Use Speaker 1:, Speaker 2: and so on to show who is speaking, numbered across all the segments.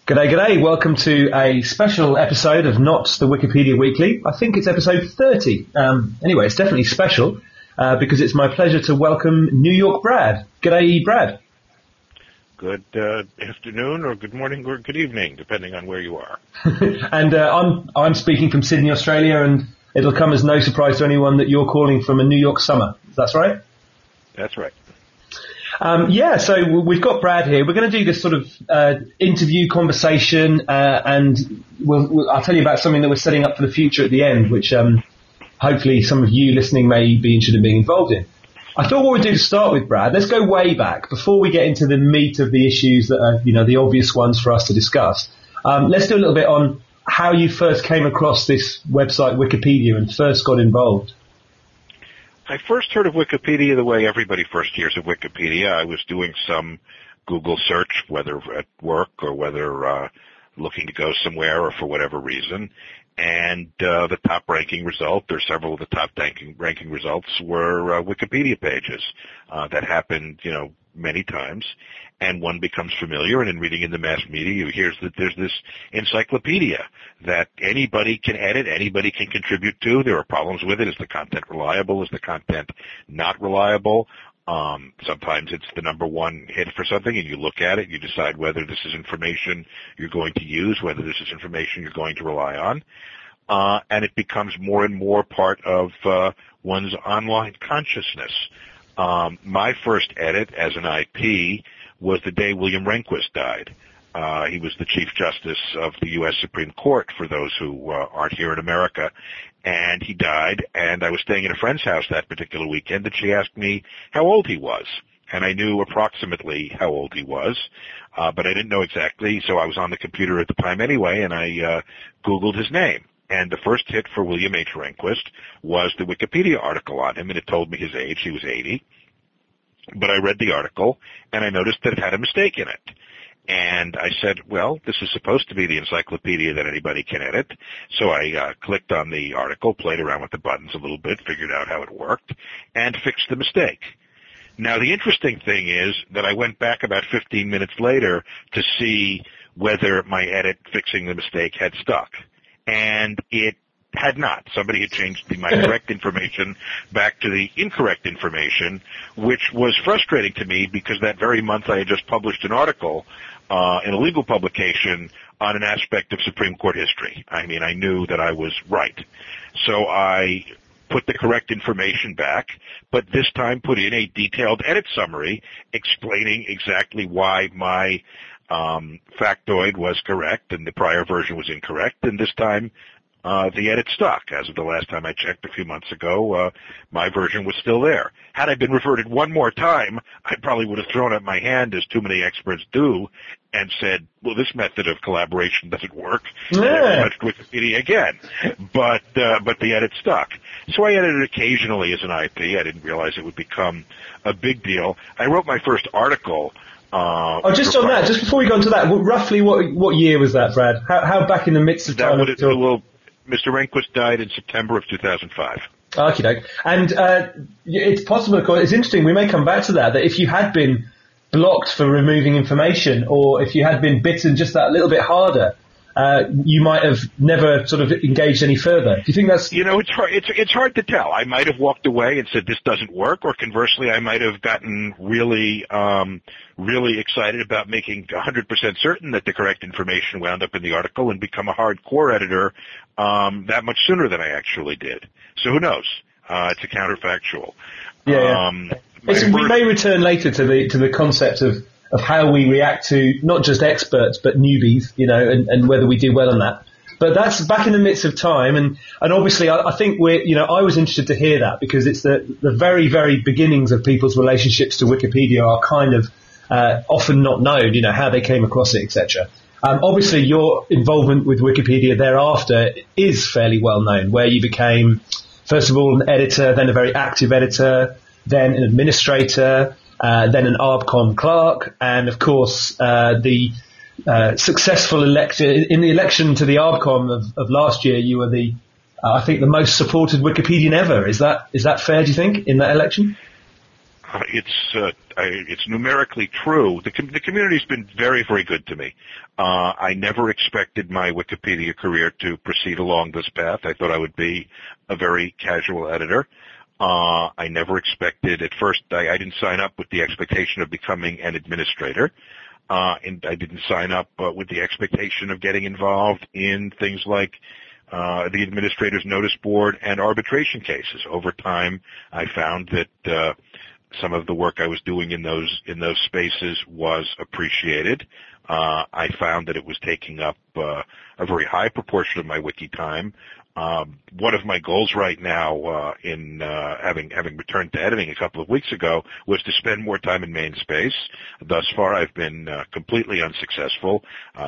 Speaker 1: G'day, g'day. Welcome to a special episode of Not the Wikipedia Weekly. I think it's episode 30. Anyway, it's definitely special because it's my pleasure to welcome New York Brad. G'day, Brad.
Speaker 2: Good afternoon, or good morning, or good evening, depending on where you are.
Speaker 1: And I'm speaking from Sydney, Australia, and it'll come as no surprise to anyone that you're calling from a New York summer. That's right?
Speaker 2: That's right.
Speaker 1: So we've got Brad here. We're going to do this sort of interview conversation, and I'll tell you about something that we're setting up for the future at the end, which hopefully some of you listening may be interested in being involved in. I thought what we'd do to start with, Brad, let's go way back before we get into the meat of the issues that are, the obvious ones for us to discuss. Let's do a little bit on how you first came across this website, Wikipedia, and first got involved.
Speaker 2: I first heard of Wikipedia the way everybody first hears of Wikipedia. I was doing some Google search, whether at work or whether looking to go somewhere or for whatever reason, and the top ranking result, or several of the top ranking results, were Wikipedia pages. That happened, many times, and one becomes familiar, and in reading in the mass media, you hear that there's this encyclopedia that anybody can edit, anybody can contribute to. There are problems with it. Is the content reliable? Is the content not reliable? Sometimes it's the number one hit for something, and you look at it, you decide whether this is information you're going to use, whether this is information you're going to rely on, and it becomes more and more part of one's online consciousness. My first edit as an IP was the day William Rehnquist died. He was the Chief Justice of the U.S. Supreme Court, for those who aren't here in America, and he died, and I was staying at a friend's house that particular weekend, and she asked me how old he was, and I knew approximately how old he was, but I didn't know exactly, so I was on the computer at the time anyway, and I Googled his name. And the first hit for William H. Rehnquist was the Wikipedia article on him, and it told me his age. He was 80. But I read the article, and I noticed that it had a mistake in it. And I said, well, this is supposed to be the encyclopedia that anybody can edit. So I clicked on the article, played around with the buttons a little bit, figured out how it worked, and fixed the mistake. Now, the interesting thing is that I went back about 15 minutes later to see whether my edit fixing the mistake had stuck. And it had not. Somebody had changed my correct information back to the incorrect information, which was frustrating to me because that very month I had just published an article in a legal publication on an aspect of Supreme Court history. I mean, I knew that I was right. So I put the correct information back, but this time put in a detailed edit summary explaining exactly why my factoid was correct and the prior version was incorrect, and this time the edit stuck. As of the last time I checked a few months ago, my version was still there. Had I been reverted one more time, I probably would have thrown up my hand, as too many experts do, and said, well, this method of collaboration doesn't work. And never touched Wikipedia again. But the edit stuck. So I edited it occasionally as an IP. I didn't realize it would become a big deal. I wrote my first article.
Speaker 1: Just on that, just before we go into that, roughly what year was that, Brad? How back in the midst of time?
Speaker 2: Mr. Rehnquist died in September of 2005.
Speaker 1: Okey-doke. And it's possible, of course, it's interesting, we may come back to that if you had been blocked for removing information, or if you had been bitten just that little bit harder, you might have never sort of engaged any further. Do you think that's...
Speaker 2: It's hard to tell. I might have walked away and said this doesn't work, or conversely, I might have gotten really excited about making 100% certain that the correct information wound up in the article and become a hardcore editor that much sooner than I actually did. So who knows? It's a counterfactual.
Speaker 1: Yeah. We may return later to the concept of how we react to not just experts but newbies, and whether we do well on that. But that's back in the midst of time, and obviously I think I was interested to hear that because it's the very, very beginnings of people's relationships to Wikipedia are kind of often not known, how they came across it, etc. Obviously your involvement with Wikipedia thereafter is fairly well known, where you became, first of all, an editor, then a very active editor, then an administrator, then an ARBCOM clerk, and of course the successful election in the election to the ARBCOM of last year. You were I think the most supported Wikipedian ever. Is that fair? Do you think in that election?
Speaker 2: It's numerically true. The community's been very, very good to me. I never expected my Wikipedia career to proceed along this path. I thought I would be a very casual editor. I never expected, at first, I didn't sign up with the expectation of becoming an administrator. And I didn't sign up with the expectation of getting involved in things like the administrator's notice board and arbitration cases. Over time, I found that some of the work I was doing in those spaces was appreciated. I found that it was taking up a very high proportion of my wiki time. One of my goals right now, in having returned to editing a couple of weeks ago, was to spend more time in main space. Thus far, I've been completely unsuccessful.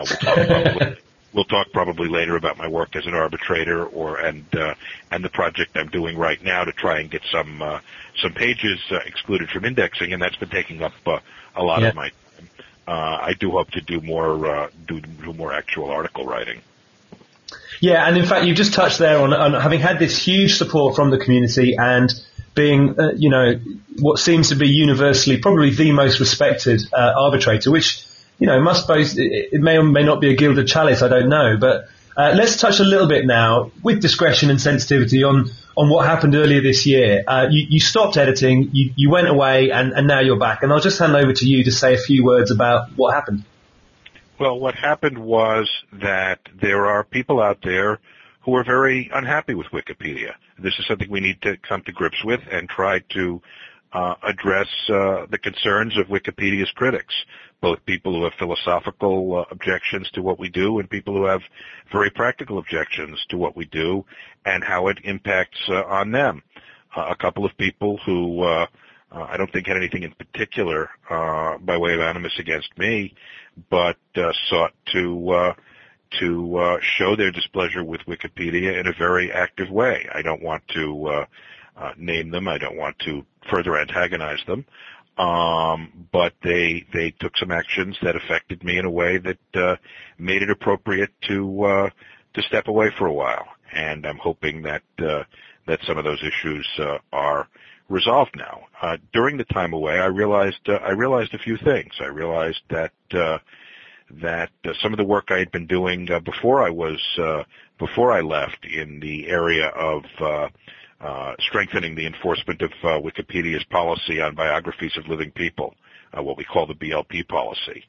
Speaker 2: We'll talk probably later about my work as an arbitrator, and the project I'm doing right now to try and get some pages excluded from indexing, and that's been taking up a lot of my time. I do hope to do more actual article writing.
Speaker 1: Yeah, and in fact, you've just touched there on having had this huge support from the community and being, what seems to be universally probably the most respected arbitrator, which, must boast, it may or may not be a gilded chalice, I don't know. But let's touch a little bit now, with discretion and sensitivity, on what happened earlier this year. You stopped editing, you went away, and now you're back. And I'll just hand over to you to say a few words about what happened.
Speaker 2: Well, what happened was that there are people out there who are very unhappy with Wikipedia. This is something we need to come to grips with and try to address the concerns of Wikipedia's critics, both people who have philosophical objections to what we do and people who have very practical objections to what we do and how it impacts on them. A couple of people who I don't think had anything in particular by way of animus against me, but sought to show their displeasure with Wikipedia in a very active way. I don't want to name them. I don't want to further antagonize them. But they took some actions that affected me in a way that made it appropriate to step away for a while. And I'm hoping that some of those issues are resolved now. During the time away, I realized a few things. I realized that some of the work I had been doing before I left in the area of strengthening the enforcement of Wikipedia's policy on biographies of living people, what we call the BLP policy.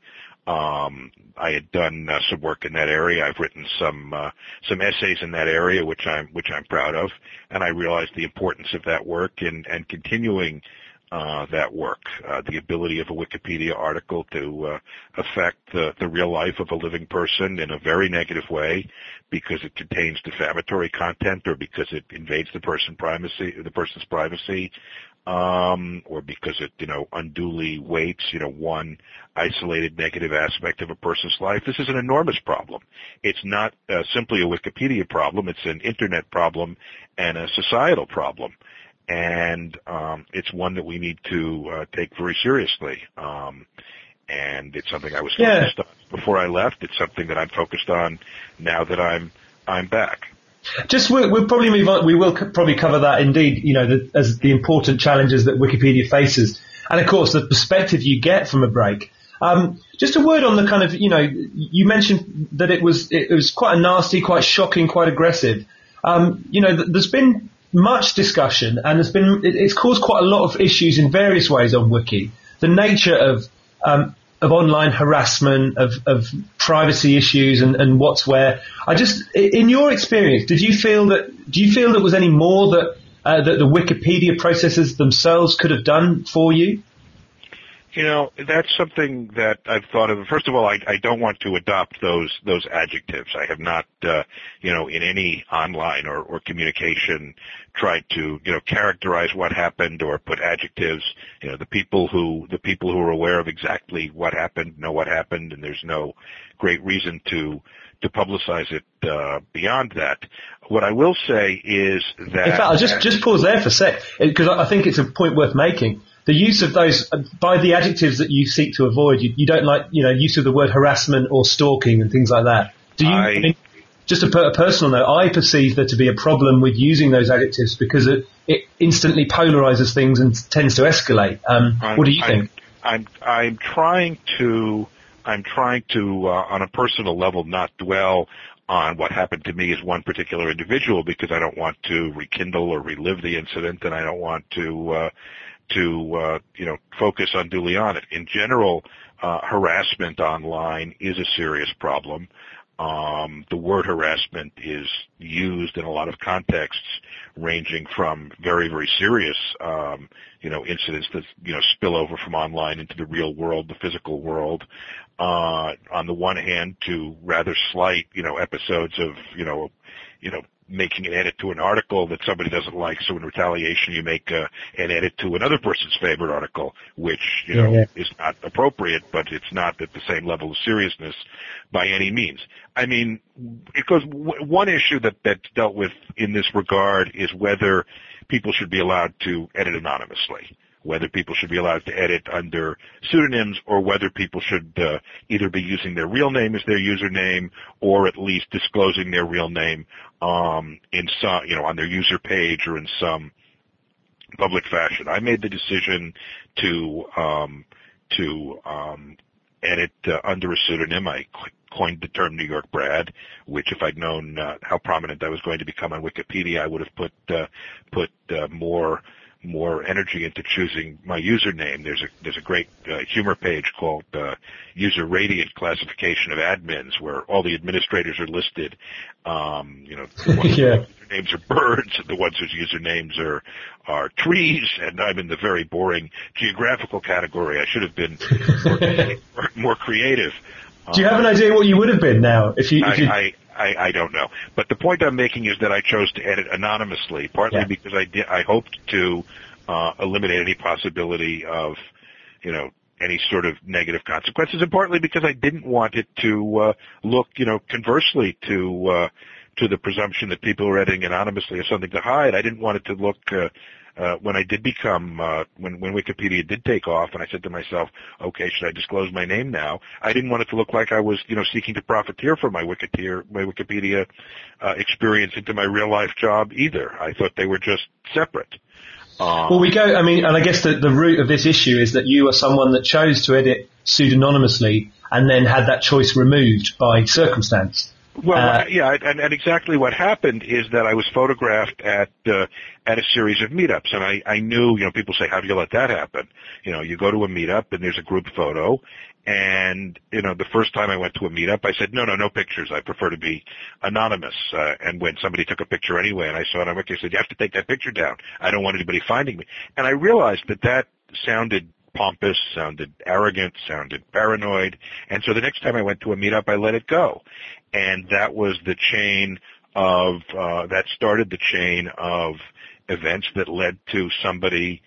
Speaker 2: I had done some work in that area. I've written some essays in that area, which I'm proud of, and I realized the importance of that work and continuing that work, the ability of a Wikipedia article to affect the real life of a living person in a very negative way because it contains defamatory content or because it invades the person's privacy, or because it, unduly weights, one isolated negative aspect of a person's life. This is an enormous problem. It's not simply a Wikipedia problem. It's an internet problem and a societal problem. And it's one that we need to take very seriously. And it's something I was focused on before I left. It's something that I'm focused on now that I'm back.
Speaker 1: We'll probably move on. We will probably cover that indeed, as the important challenges that Wikipedia faces. And of course, the perspective you get from a break. Just a word on the kind of, you mentioned that it was quite a nasty, quite shocking, quite aggressive. There's been much discussion and it's caused quite a lot of issues in various ways on Wiki. The nature of online harassment, of privacy issues and what's where. In your experience, do you feel there was any more that the Wikipedia processes themselves could have done for you?
Speaker 2: That's something that I've thought of. First of all, I don't want to adopt those adjectives. I have not, in any online or communication tried to, characterize what happened or put adjectives. The people who are aware of exactly what happened know what happened, and there's no great reason to publicize it beyond that. What I will say is that... In fact, I'll
Speaker 1: just pause there for a sec, because I think it's a point worth making. The use of those, by the adjectives that you seek to avoid, you don't like, use of the word harassment or stalking and things like that. just to put a personal note, I perceive there to be a problem with using those adjectives because it instantly polarizes things and tends to escalate. What do you think?
Speaker 2: I'm trying to on a personal level not dwell on what happened to me as one particular individual because I don't want to rekindle or relive the incident, and I don't want to focus unduly on it. In general, harassment online is a serious problem. The word harassment is used in a lot of contexts, ranging from very, very serious, incidents that, spill over from online into the real world, the physical world. On the one hand, to rather slight, episodes of, making an edit to an article that somebody doesn't like, so in retaliation you make an edit to another person's favorite article, which, is not appropriate, but it's not at the same level of seriousness by any means. I mean, because one issue that's dealt with in this regard is whether people should be allowed to edit anonymously, whether people should be allowed to edit under pseudonyms, or whether people should either be using their real name as their username, or at least disclosing their real name in some, on their user page or in some public fashion. I made the decision to edit under a pseudonym. I coined the term New York Brad, which if I'd known how prominent I was going to become on Wikipedia, I would have put more energy into choosing my username. There's a great humor page called User Radiant Classification of Admins, where all the administrators are listed. The ones whose usernames are birds, and the ones whose usernames are trees, and I'm in the very boring geographical category. I should have been more creative.
Speaker 1: Do you have an idea what you would have been now if you?
Speaker 2: I don't know. But the point I'm making is that I chose to edit anonymously, partly because I hoped to eliminate any possibility of, any sort of negative consequences, and partly because I didn't want it to look, conversely to the presumption that people were editing anonymously as something to hide. I didn't want it to look when I did become, when Wikipedia did take off, and I said to myself, okay, should I disclose my name now? I didn't want it to look like I was, seeking to profiteer from my Wikipedia experience into my real life job either. I thought they were just separate.
Speaker 1: Well, and I guess the root of this issue is that you are someone that chose to edit pseudonymously and then had that choice removed by circumstance.
Speaker 2: Well, and exactly what happened is that I was photographed at a series of meetups, and I knew, people say, how do you let that happen? You go to a meetup and there's a group photo, and, the first time I went to a meetup, I said, no pictures. I prefer to be anonymous. And when somebody took a picture anyway, and I saw it on Wiki, I said, you have to take that picture down. I don't want anybody finding me. And I realized that sounded pompous, sounded arrogant, sounded paranoid, and so the next time I went to a meetup, I let it go. And that was the chain of, that started the chain of events that led to somebody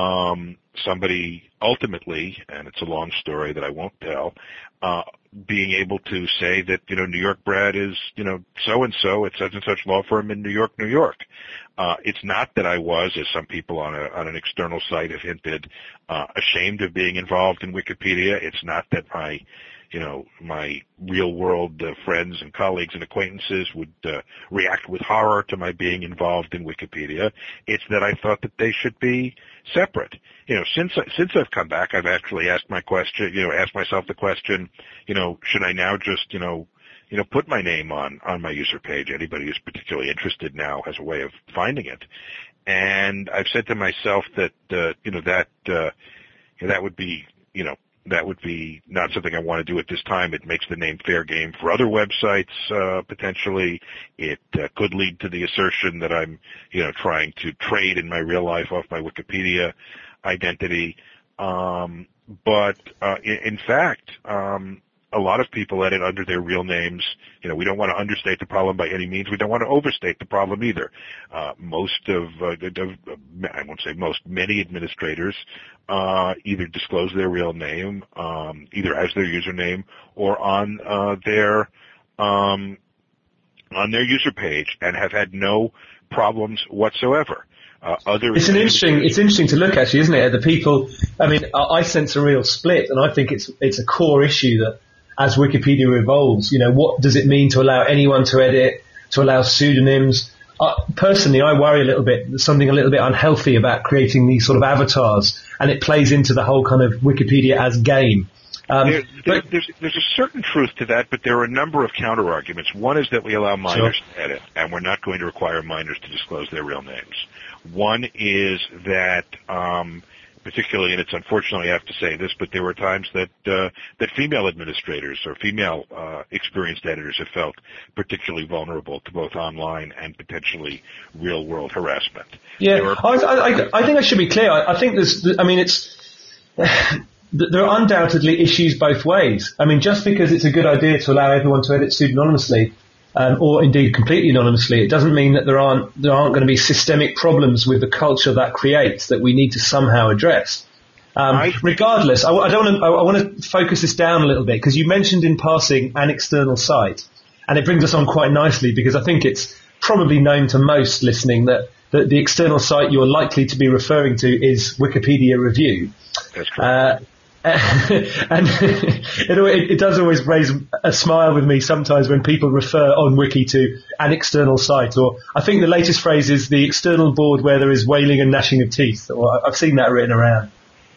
Speaker 2: ultimately, and it's a long story that I won't tell, being able to say that, New York Brad is, so-and-so at such and such law firm in New York, New York. It's not that I was, as some people on an external site have hinted, ashamed of being involved in Wikipedia. It's not that my real world friends and colleagues and acquaintances would react with horror to my being involved in Wikipedia. It's that I thought that they should be separate. Since I've come back, I've actually asked myself the question, should I now just, put my name on my user page? Anybody who's particularly interested now has a way of finding it. And I've said to myself that, that would be, that would be not something I want to do at this time. It makes the name fair game for other websites, potentially. It could lead to the assertion that I'm, trying to trade in my real life off my Wikipedia identity. But in fact, a lot of people edit under their real names. We don't want to understate the problem by any means. We don't want to overstate the problem either. I won't say most, many administrators either disclose their real name, either as their username or on their user page, and have had no problems whatsoever.
Speaker 1: It's interesting to look, actually, isn't it? At the people. I mean, I sense a real split, and I think it's a core issue that as Wikipedia evolves. What does it mean to allow anyone to edit, to allow pseudonyms? Personally, I worry a little bit. There's something a little bit unhealthy about creating these sort of avatars, and it plays into the whole kind of Wikipedia as game.
Speaker 2: There's a certain truth to that, but there are a number of counter arguments. One is that we allow minors to edit, and we're not going to require minors to disclose their real names. One is that, particularly, and it's unfortunately I have to say this, but there were times that female administrators or female experienced editors have felt particularly vulnerable to both online and potentially real-world harassment.
Speaker 1: Yeah, I think I should be clear. I think there are undoubtedly issues both ways. I mean, just because it's a good idea to allow everyone to edit pseudonymously, or indeed completely anonymously, it doesn't mean that there aren't going to be systemic problems with the culture that creates that we need to somehow address. Regardless, I want to focus this down a little bit, because you mentioned in passing an external site, and it brings us on quite nicely, because I think it's probably known to most listening that the external site you're likely to be referring to is Wikipedia Review.
Speaker 2: That's correct.
Speaker 1: And it does always raise a smile with me sometimes when people refer on Wiki to an external site, or I think the latest phrase is the external board where there is wailing and gnashing of teeth, or I've seen that written around.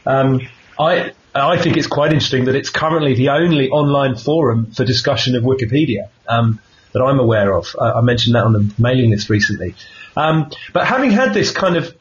Speaker 1: I think it's quite interesting that it's currently the only online forum for discussion of Wikipedia that I'm aware of. I mentioned that on the mailing list recently. But having had this kind of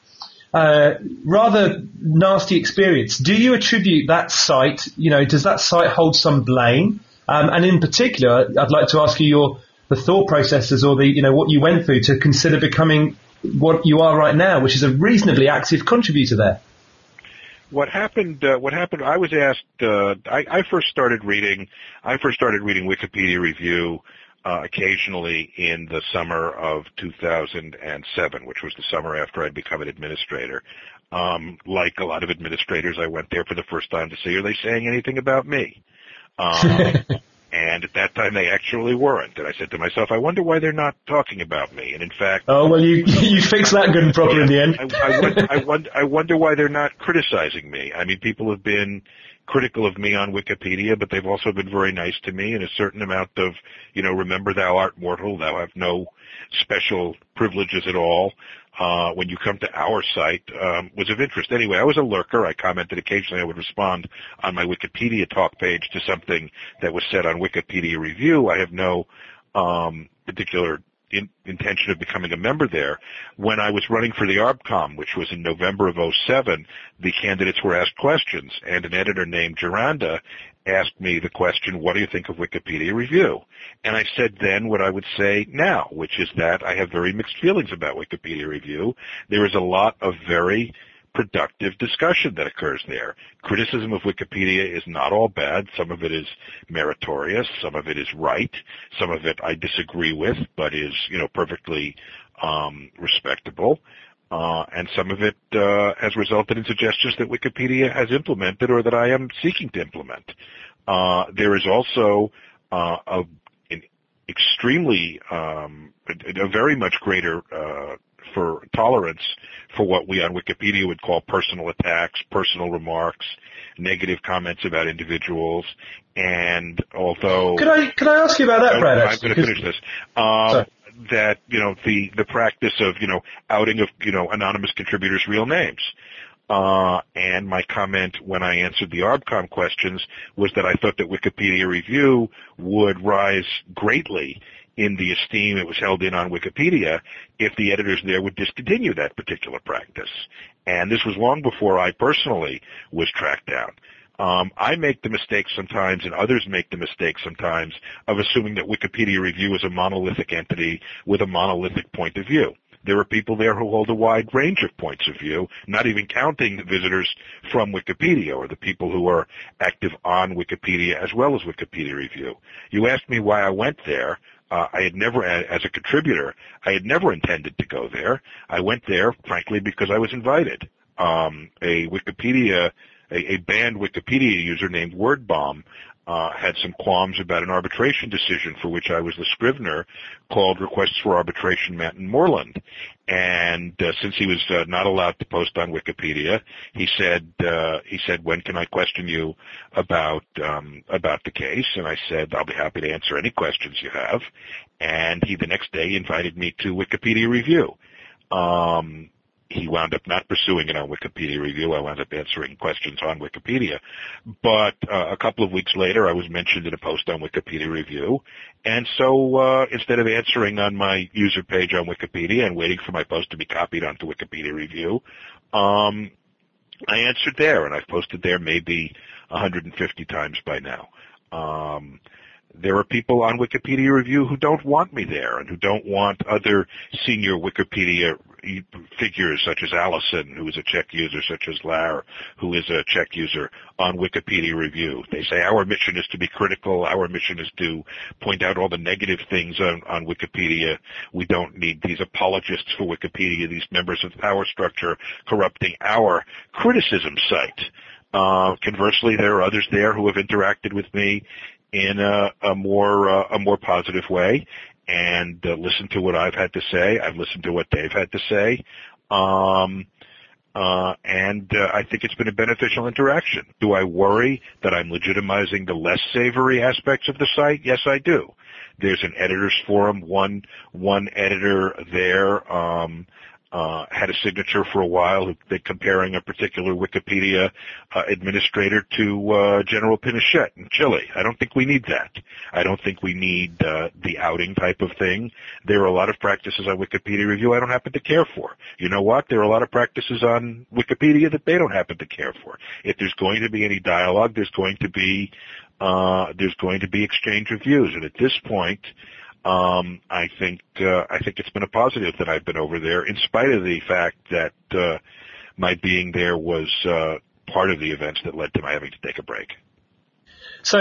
Speaker 1: rather nasty experience, do you attribute that site, does that site hold some blame? And in particular, I'd like to ask you the thought processes, or what you went through to consider becoming what you are right now, which is a reasonably active contributor there.
Speaker 2: What happened, I was asked, I first started reading Wikipedia Review occasionally in the summer of 2007, which was the summer after I'd become an administrator. Like a lot of administrators, I went there for the first time to see, are they saying anything about me? And at that time, they actually weren't. And I said to myself, I wonder why they're not talking about me. And in fact...
Speaker 1: Oh, well, you fixed that good and proper in the end.
Speaker 2: I wonder why they're not criticizing me. I mean, people have been critical of me on Wikipedia, but they've also been very nice to me, and a certain amount of, remember thou art mortal, thou have no special privileges at all. When you come to our site, was of interest. Anyway, I was a lurker. I commented occasionally. I would respond on my Wikipedia talk page to something that was said on Wikipedia Review. I have no particular intention of becoming a member there. When I was running for the ARBCom, which was in November of 2007, the candidates were asked questions, and an editor named Geranda asked me the question, what do you think of Wikipedia Review? And I said then what I would say now, which is that I have very mixed feelings about Wikipedia Review. There is a lot of very productive discussion that occurs there. Criticism of Wikipedia is not all bad. Some of it is meritorious. Some of it is right. Some of it I disagree with, but is, perfectly respectable. And some of it has resulted in suggestions that Wikipedia has implemented or that I am seeking to implement. There is also an extremely, a very much greater for tolerance for what we on Wikipedia would call personal attacks, personal remarks, negative comments about individuals, and although...
Speaker 1: Could I ask you about that, Brad?
Speaker 2: I'm going to finish this. That, the practice of, outing of, anonymous contributors' real names. And my comment when I answered the ARBCom questions was that I thought that Wikipedia Review would rise greatly in the esteem it was held in on Wikipedia if the editors there would discontinue that particular practice. And this was long before I personally was tracked down. I make the mistake sometimes, and others make the mistake sometimes, of assuming that Wikipedia Review is a monolithic entity with a monolithic point of view. There are people there who hold a wide range of points of view, not even counting the visitors from Wikipedia or the people who are active on Wikipedia as well as Wikipedia Review. You asked me why I went there. I had never, as a contributor, I had never intended to go there. I went there, frankly, because I was invited. A banned Wikipedia user named WordBomb had some qualms about an arbitration decision for which I was the scrivener called Requests for Arbitration Manton Moreland. And since he was not allowed to post on Wikipedia, he said, when can I question you about the case? And I said, I'll be happy to answer any questions you have. And he the next day invited me to Wikipedia Review. He wound up not pursuing it on Wikipedia Review. I wound up answering questions on Wikipedia. But a couple of weeks later, I was mentioned in a post on Wikipedia Review. And so instead of answering on my user page on Wikipedia and waiting for my post to be copied onto Wikipedia Review, I answered there, and I've posted there maybe 150 times by now. There are people on Wikipedia Review who don't want me there and who don't want other senior Wikipedia figures such as Allison, who is a Czech user, such as Lar, who is a Czech user, on Wikipedia Review. They say our mission is to be critical. Our mission is to point out all the negative things on Wikipedia. We don't need these apologists for Wikipedia, these members of the power structure corrupting our criticism site. Conversely, there are others there who have interacted with me in a more positive way, and listened to what I've had to say. I've listened to what they've had to say, and I think it's been a beneficial interaction. Do I worry that I'm legitimizing the less savory aspects of the site? Yes, I do. There's an editors forum. One editor there had a signature for a while comparing a particular Wikipedia administrator to General Pinochet in Chile. I don't think we need that. I don't think we need the outing type of thing. There are a lot of practices on Wikipedia Review I don't happen to care for. You know what? There are a lot of practices on Wikipedia that they don't happen to care for. If there's going to be any dialogue, there's going to be exchange of views. And at this point, I think it's been a positive that I've been over there, in spite of the fact that my being there was part of the events that led to my having to take a break.
Speaker 1: So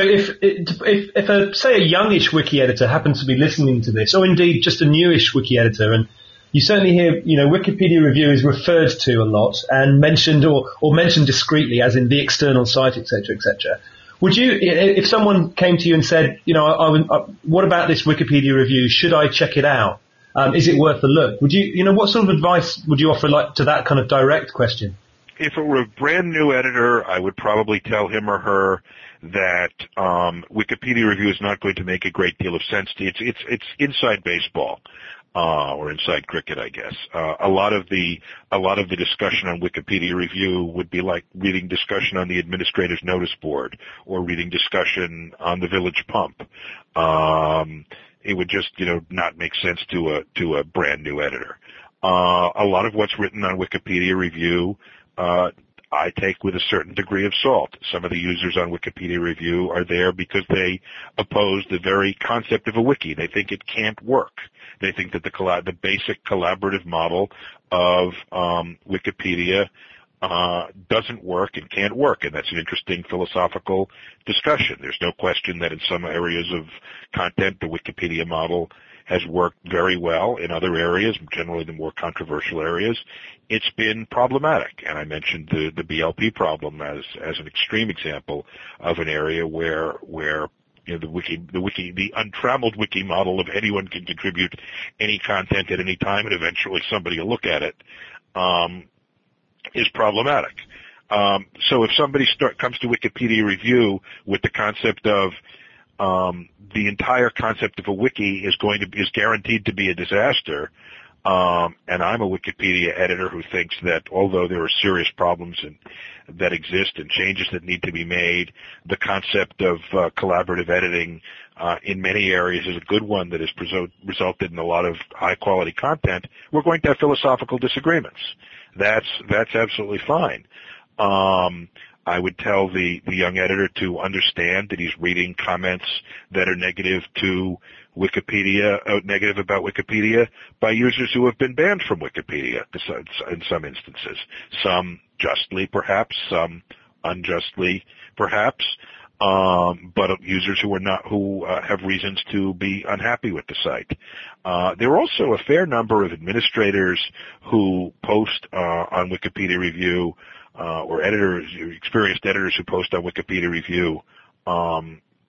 Speaker 1: if say a youngish wiki editor happens to be listening to this, or indeed just a newish wiki editor, and you certainly hear, Wikipedia Review is referred to a lot and mentioned or mentioned discreetly, as in the external site, etc., etc. Would you, if someone came to you and said, what about this Wikipedia Review? Should I check it out? Is it worth a look? Would you, what sort of advice would you offer, to that kind of direct question?
Speaker 2: If it were a brand new editor, I would probably tell him or her that Wikipedia Review is not going to make a great deal of sense to you. It's inside baseball. Or inside cricket, I guess. A lot of the discussion on Wikipedia Review would be like reading discussion on the administrator's notice board or reading discussion on the village pump. It would just, not make sense to a brand new editor. A lot of what's written on Wikipedia Review, I take with a certain degree of salt. Some of the users on Wikipedia Review are there because they oppose the very concept of a wiki. They think it can't work. They think that the basic collaborative model of Wikipedia doesn't work and can't work, and that's an interesting philosophical discussion. There's no question that in some areas of content, the Wikipedia model has worked very well. In other areas, generally the more controversial areas, it's been problematic. And I mentioned the BLP problem as an extreme example of an area where the untrammeled wiki model of anyone can contribute any content at any time and eventually somebody will look at it, is problematic. So if somebody comes to Wikipedia Review with the concept of the entire concept of a wiki is guaranteed to be a disaster, and I'm a Wikipedia editor who thinks that although there are serious problems that exist and changes that need to be made, the concept of collaborative editing in many areas is a good one that has resulted in a lot of high-quality content, we're going to have philosophical disagreements. That's absolutely fine. I would tell the young editor to understand that he's reading comments that are negative to Wikipedia, negative about Wikipedia by users who have been banned from Wikipedia in some instances. Some justly, perhaps, some unjustly, perhaps, but users who have reasons to be unhappy with the site. There are also a fair number of administrators who post on Wikipedia Review, or experienced editors who post on Wikipedia Review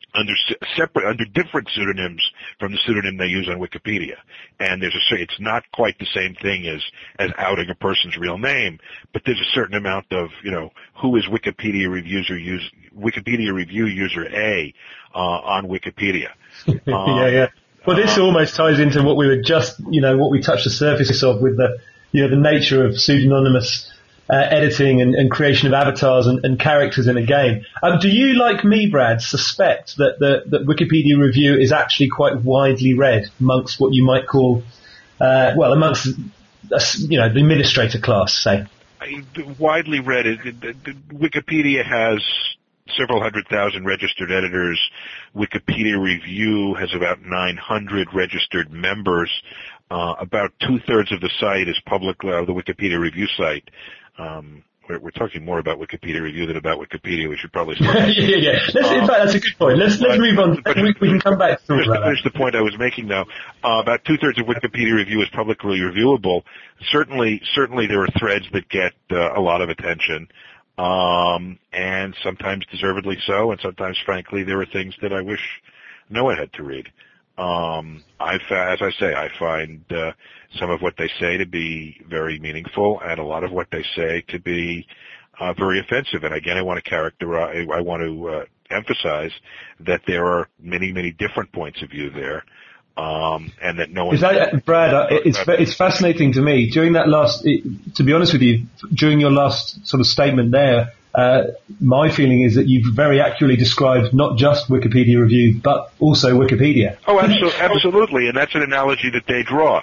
Speaker 2: under different pseudonyms from the pseudonym they use on Wikipedia. And it's not quite the same thing as outing a person's real name, but there's a certain amount of, who is Wikipedia review user A on Wikipedia.
Speaker 1: Yeah. Well, this almost ties into what we were just, what we touched the surface of with the nature of pseudonymous editing and creation of avatars and characters in a game. Do you, like me, Brad, suspect that Wikipedia review is actually quite widely read amongst what you might call, amongst the administrator class, say?
Speaker 2: Widely read. Wikipedia has several 100,000 registered editors. Wikipedia Review has about 900 registered members. About 2/3 of the site is public, the Wikipedia Review site. We're talking more about Wikipedia Review than about Wikipedia. We should probably start.
Speaker 1: Yeah. In fact, that's a good point. Let's move on. We can come back to talk about that.
Speaker 2: Finish the point I was making, though. About 2/3 of Wikipedia Review is publicly reviewable. Certainly there are threads that get a lot of attention, and sometimes deservedly so, and sometimes, frankly, there are things that I wish no one had to read. As I say, I find some of what they say to be very meaningful, and a lot of what they say to be very offensive. And again, I want to emphasize that there are many, many different points of view there, and that no one.
Speaker 1: Brad, it's fascinating to me. During that to be honest with you, during your last sort of statement there. My feeling is that you've very accurately described not just Wikipedia Review, but also Wikipedia.
Speaker 2: Oh, absolutely, and that's an analogy that they draw.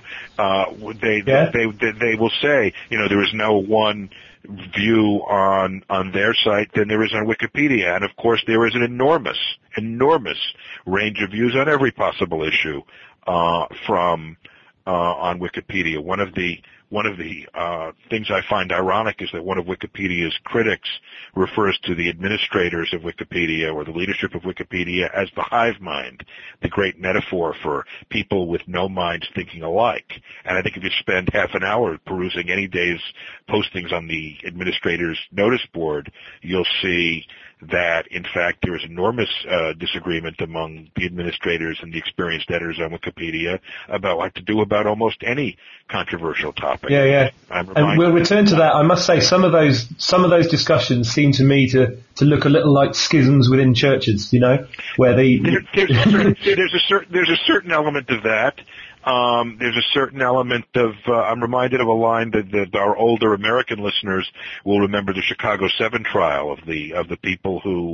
Speaker 2: They will say, there is no one view on their site than there is on Wikipedia, and of course there is an enormous range of views on every possible issue from on Wikipedia. One of the things I find ironic is that one of Wikipedia's critics refers to the administrators of Wikipedia or the leadership of Wikipedia as the hive mind, the great metaphor for people with no minds thinking alike. And I think if you spend half an hour perusing any day's postings on the administrator's notice board, you'll see that, in fact, there is enormous disagreement among the administrators and the experienced editors on Wikipedia about what to do about almost any controversial topic.
Speaker 1: Yeah. And we'll return to that. I must say, some of those discussions seem to me to look a little like schisms within churches, where
Speaker 2: there's a certain element of that. There's a certain element of, I'm reminded of a line that our older American listeners will remember, the Chicago 7 trial of the people who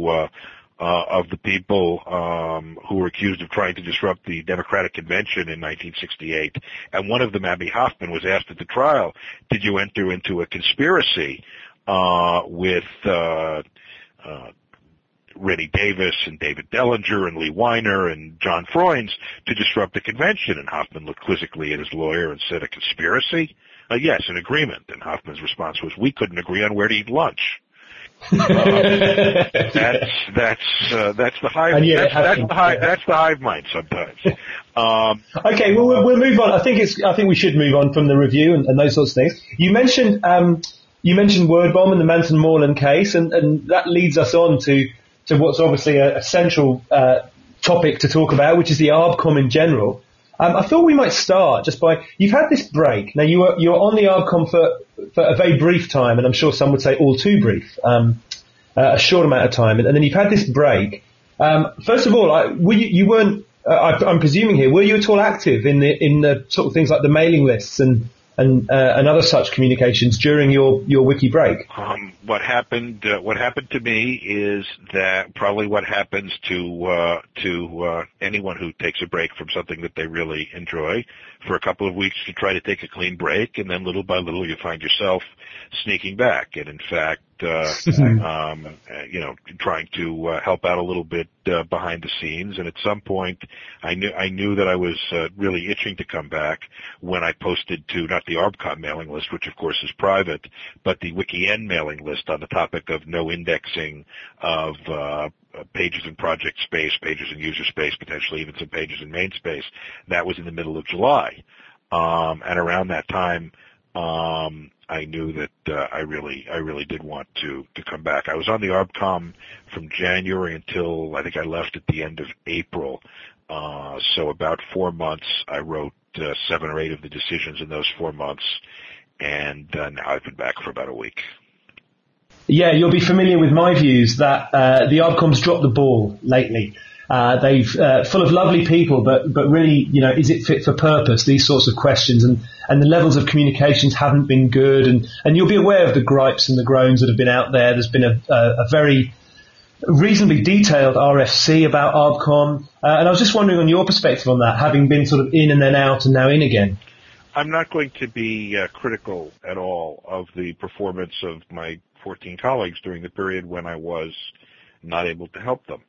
Speaker 2: were accused of trying to disrupt the Democratic Convention in 1968. And one of them, Abbie Hoffman, was asked at the trial, did you enter into a conspiracy, with, Rennie Davis and David Dellinger and Lee Weiner and John Freunds to disrupt the convention? And Hoffman looked quizzically at his lawyer and said, a conspiracy? Yes, an agreement. And Hoffman's response was, we couldn't agree on where to eat lunch. That's the hive mind sometimes.
Speaker 1: Okay, well, we'll move on. I think we should move on from the review and those sorts of things. You mentioned Word Bomb and the Manton Moreland case, and that leads us on to what's obviously a central topic to talk about, which is the ARBCOM in general. I thought we might start just by, you've had this break. Now, you were on the ARBCOM for a very brief time, and I'm sure some would say all too brief, a short amount of time, and then you've had this break. First of all, you weren't, I'm presuming here, were you at all active in the sort of things like the mailing lists and other such communications during your wiki break?
Speaker 2: What happened to me is that probably what happens to anyone who takes a break from something that they really enjoy. For a couple of weeks you try to take a clean break, and then little by little you find yourself sneaking back. And in fact, trying to help out a little bit behind the scenes. And at some point, I knew that I was really itching to come back when I posted to not the ARBCOM mailing list, which of course is private, but the WikiN mailing list on the topic of no indexing of pages in project space, pages in user space, potentially even some pages in main space. That was in the middle of July. And around that time, I knew that I really did want to come back. I was on the ARBCOM from January until I think I left at the end of April. So about 4 months. I wrote 7 or 8 of the decisions in those 4 months, and now I've been back for about a week.
Speaker 1: Yeah, you'll be familiar with my views that the ARBCOM's dropped the ball lately. They've full of lovely people, but really, is it fit for purpose? These sorts of questions, and the levels of communications haven't been good, and you'll be aware of the gripes and the groans that have been out there. There's been a very reasonably detailed RFC about ARBCOM, and I was just wondering on your perspective on that, having been sort of in and then out and now in again.
Speaker 2: I'm not going to be critical at all of the performance of my 14 colleagues during the period when I was not able to help them.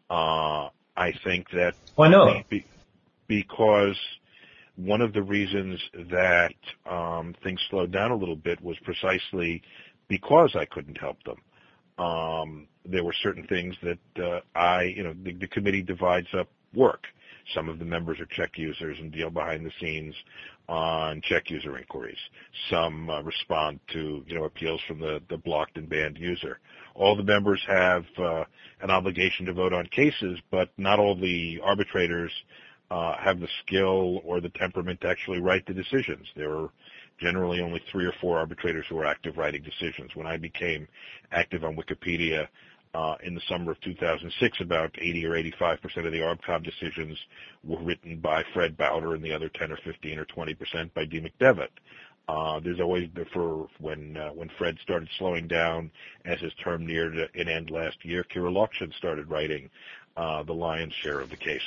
Speaker 2: I think that
Speaker 1: why not?
Speaker 2: Because one of the reasons that things slowed down a little bit was precisely because I couldn't help them. There were certain things that the committee divides up work. Some of the members are check users and deal behind the scenes on check user inquiries. Some respond to appeals from the blocked and banned user. All the members have an obligation to vote on cases, but not all the arbitrators have the skill or the temperament to actually write the decisions. There are generally only 3 or 4 arbitrators who are active writing decisions. When I became active on Wikipedia in the summer of 2006, about 80 or 85% of the ARBCOM decisions were written by Fred Bowder, and the other 10 or 15 or 20% by D. McDevitt. There's always, when Fred started slowing down as his term neared an end last year, Kira Lokshin started writing the lion's share of the case.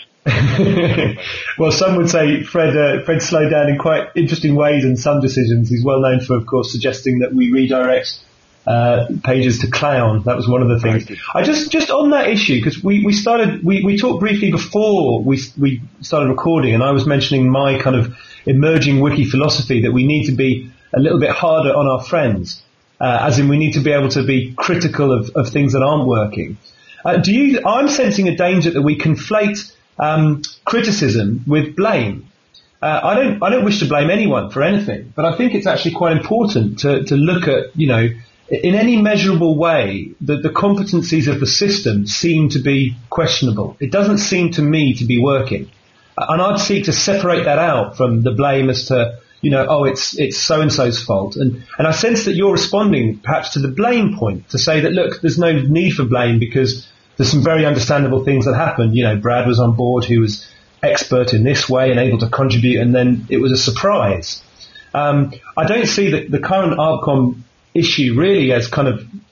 Speaker 1: Well, some would say Fred slowed down in quite interesting ways in some decisions. He's well known for, of course, suggesting that we redirect pages to Clown. That was one of the things. I just on that issue, because we talked briefly before we started recording, and I was mentioning my kind of emerging wiki philosophy that we need to be a little bit harder on our friends, as in we need to be able to be critical of things that aren't working. I'm sensing a danger that we conflate criticism with blame. I don't wish to blame anyone for anything, but I think it's actually quite important to look at, in any measurable way, that the competencies of the system seem to be questionable. It doesn't seem to me to be working. And I'd seek to separate that out from the blame as to, it's so-and-so's fault. And I sense that you're responding perhaps to the blame point, to say that, look, there's no need for blame because there's some very understandable things that happened. Brad was on board, who was expert in this way and able to contribute, and then it was a surprise. I don't see the current ARBCOM issue really as kind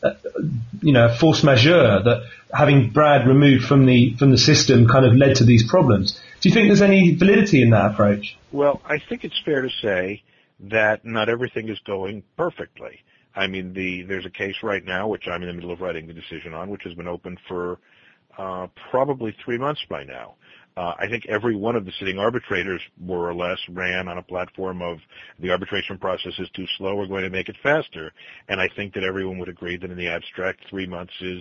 Speaker 1: of, force majeure, that having Brad removed from the system kind of led to these problems. Do you think there's any validity in that approach?
Speaker 2: Well, I think it's fair to say that not everything is going perfectly. I mean, there's a case right now, which I'm in the middle of writing the decision on, which has been open for probably 3 months by now. I think every one of the sitting arbitrators, more or less, ran on a platform of the arbitration process is too slow, we're going to make it faster. And I think that everyone would agree that in the abstract, 3 months is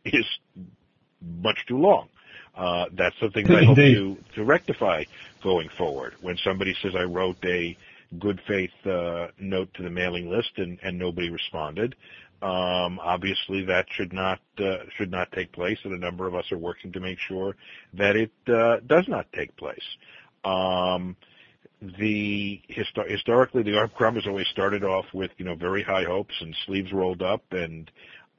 Speaker 2: much too long. That's something that I hope to rectify going forward. When somebody says I wrote a good faith note to the mailing list and nobody responded, obviously that should not take place, and a number of us are working to make sure that it does not take place. Historically, the ARBCOM has always started off with very high hopes and sleeves rolled up, and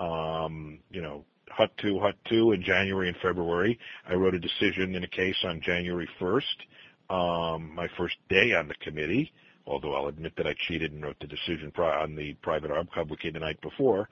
Speaker 2: hut two in January and February. I wrote a decision in a case on January 1st, my first day on the committee, although I'll admit that I cheated and wrote the decision on the private ARBCOM wiki the night before.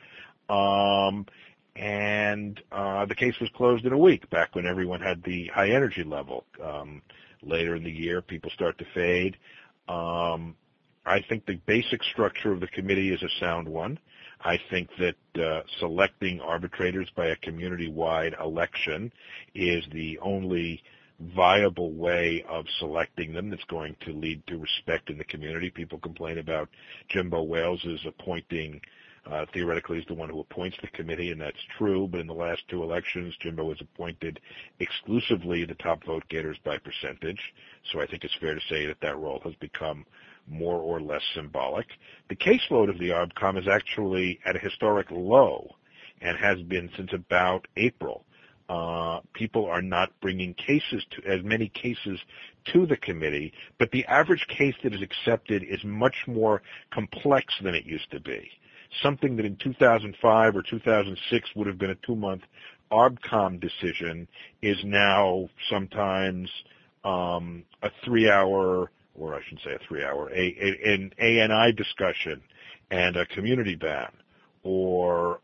Speaker 2: And the case was closed in a week, back when everyone had the high energy level. Later in the year, people start to fade. I think the basic structure of the committee is a sound one. I think that selecting arbitrators by a community-wide election is the only viable way of selecting them that's going to lead to respect in the community. People complain about Jimbo Wales appointing Theoretically, he's the one who appoints the committee, and that's true. But in the last two elections, Jimbo was appointed exclusively the top vote getters by percentage. So I think it's fair to say that that role has become more or less symbolic. The caseload of the ARBCOM is actually at a historic low and has been since about April. People are not bringing as many cases to the committee, but the average case that is accepted is much more complex than it used to be. Something that in 2005 or 2006 would have been a 2-month ARBCOM decision is now sometimes a 3-hour, or I shouldn't say a 3-hour, an ANI discussion and a community ban, or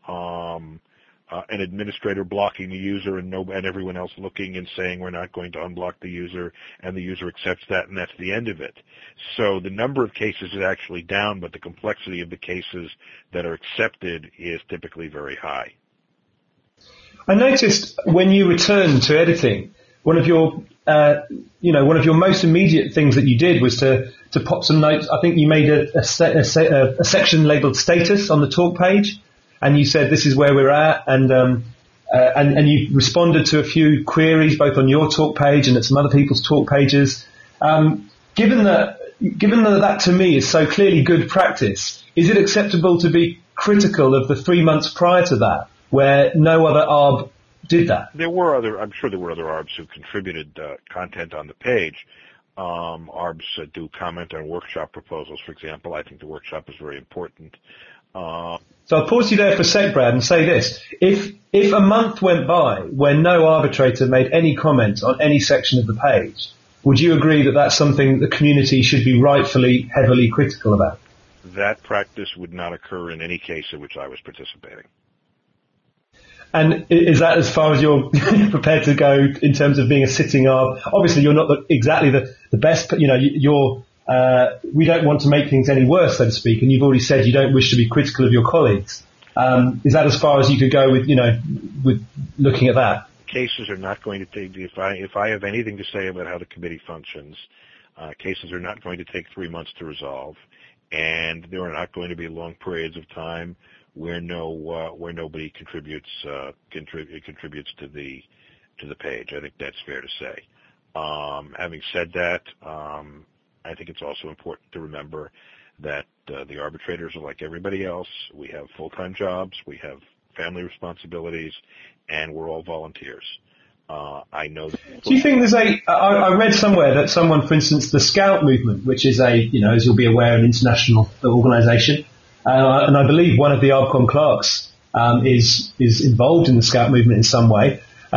Speaker 2: an administrator blocking the user and everyone else looking and saying we're not going to unblock the user, and the user accepts that, and that's the end of it. So the number of cases is actually down, but the complexity of the cases that are accepted is typically very high.
Speaker 1: I noticed when you returned to editing, one of your most immediate things that you did was to pop some notes. I think you made a section labeled status on the talk page. And you said this is where we're at, and you responded to a few queries both on your talk page and at some other people's talk pages. Given that to me is so clearly good practice, is it acceptable to be critical of the 3 months prior to that, where no other ARB did that?
Speaker 2: I'm sure there were other ARBs who contributed content on the page. ARBs do comment on workshop proposals, for example. I think the workshop is very important.
Speaker 1: So I'll pause you there for a sec, Brad, and say this. If a month went by where no arbitrator made any comment on any section of the page, would you agree that that's something the community should be rightfully heavily critical about?
Speaker 2: That practice would not occur in any case in which I was participating.
Speaker 1: And is that as far as you're prepared to go in terms of being a sitting ARB? Obviously, you're not exactly the best, but we don't want to make things any worse, so to speak, and you've already said you don't wish to be critical of your colleagues. Is that as far as you could go with looking at that?
Speaker 2: Cases are not going to take, if I have anything to say about how the committee functions, cases are not going to take 3 months to resolve, and there are not going to be long periods of time where nobody contributes to the page. I think that's fair to say. Having said that, I think it's also important to remember that the arbitrators are like everybody else. We have full-time jobs, we have family responsibilities, and we're all volunteers. I know that.
Speaker 1: Do you think there's I read somewhere that someone, for instance, the Scout movement, which is as you'll be aware, an international organisation, and I believe one of the ARBCOM clerks is involved in the Scout movement in some way.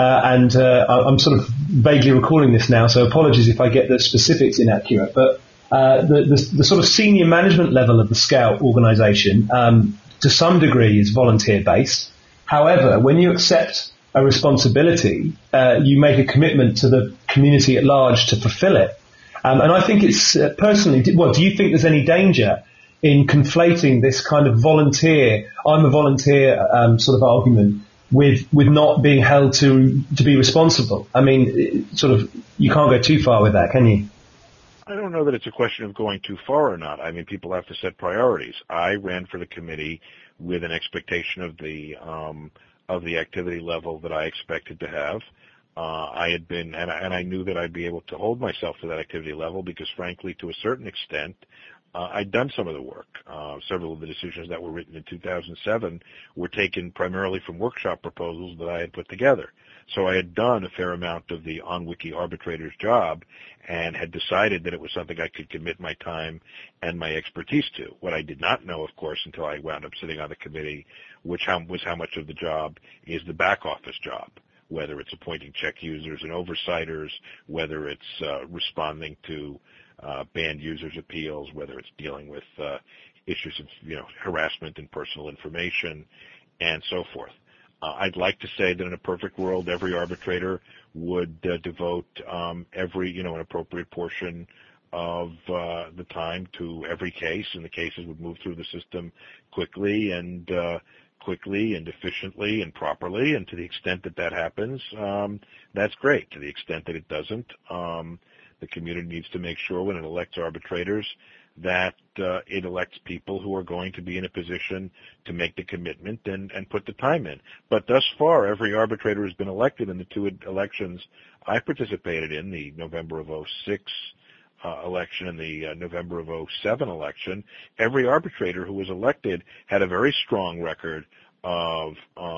Speaker 1: I'm sort of vaguely recalling this now, so apologies if I get the specifics inaccurate. But the sort of senior management level of the Scout organisation, to some degree, is volunteer-based. However, when you accept a responsibility, you make a commitment to the community at large to fulfil it. And I think it's personally. Do you think there's any danger in conflating this kind of volunteer, I'm a volunteer sort of argument with not being held to be responsible? I mean, you can't go too far with that, can you?
Speaker 2: I don't know that it's a question of going too far or not. I mean, people have to set priorities. I ran for the committee with an expectation of the activity level that I expected to have. I had been, and I knew that I'd be able to hold myself to that activity level because, frankly, to a certain extent, I'd done some of the work. Several of the decisions that were written in 2007 were taken primarily from workshop proposals that I had put together. So I had done a fair amount of the OnWiki arbitrator's job and had decided that it was something I could commit my time and my expertise to. What I did not know, of course, until I wound up sitting on the committee, was how much of the job is the back office job, whether it's appointing check users and oversighters, whether it's responding to banned users' appeals, whether it's dealing with issues of harassment and personal information, and so forth. I'd like to say that in a perfect world, every arbitrator would devote an appropriate portion of the time to every case, and the cases would move through the system quickly and efficiently and properly. And to the extent that happens, that's great. To the extent that it doesn't, The community needs to make sure when it elects arbitrators that it elects people who are going to be in a position to make the commitment and put the time in. But thus far, every arbitrator has been elected in the two elections I participated in, the November of 2006 election and the November of 2007 election. Every arbitrator who was elected had a very strong record of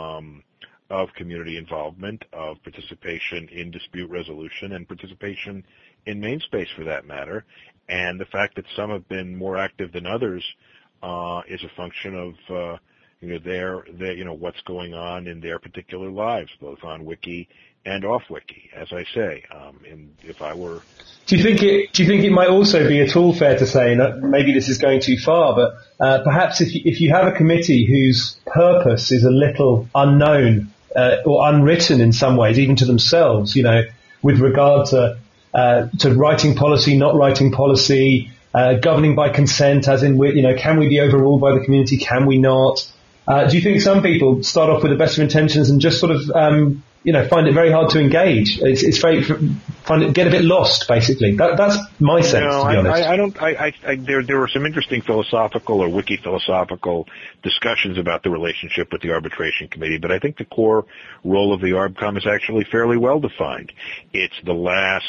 Speaker 2: community involvement, of participation in dispute resolution, and participation in main space for that matter. And the fact that some have been more active than others is a function of their what's going on in their particular lives, both on Wiki and off Wiki. As I say, and if I were,
Speaker 1: do you think it might also be at all fair to say, and maybe this is going too far, but perhaps if you have a committee whose purpose is a little unknown or unwritten in some ways, even to themselves, with regard to writing policy, not writing policy, governing by consent, as in, can we be overruled by the community? Can we not? Do you think some people start off with the best of intentions and just sort of, find it very hard to engage? It's very, get a bit lost, basically. That's my sense, to be honest.
Speaker 2: There were some interesting philosophical or wiki philosophical discussions about the relationship with the arbitration committee, but I think the core role of the ARBCOM is actually fairly well defined. It's the last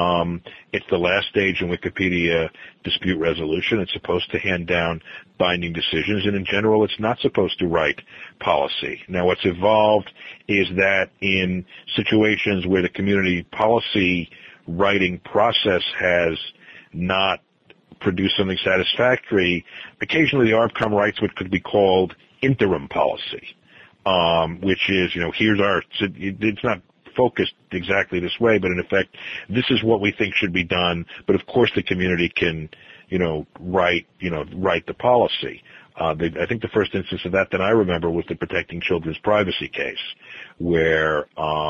Speaker 2: stage in Wikipedia dispute resolution. It's supposed to hand down binding decisions, and in general, it's not supposed to write policy. Now, what's evolved is that in situations where the community policy writing process has not produced something satisfactory, occasionally the ARBCOM writes what could be called interim policy, which is, it's not focused exactly this way, but in effect, this is what we think should be done, but of course the community can, write the policy. I think the first instance of that I remember was the Protecting Children's Privacy case, where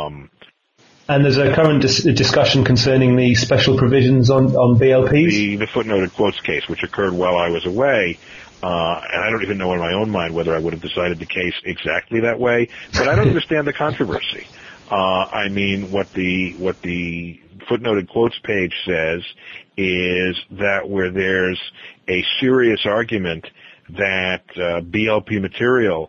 Speaker 1: and there's a current discussion concerning the special provisions on BLPs?
Speaker 2: The footnoted quotes case, which occurred while I was away, and I don't even know in my own mind whether I would have decided the case exactly that way, but I don't understand the controversy. What the footnoted quotes page says is that where there's a serious argument that BLP material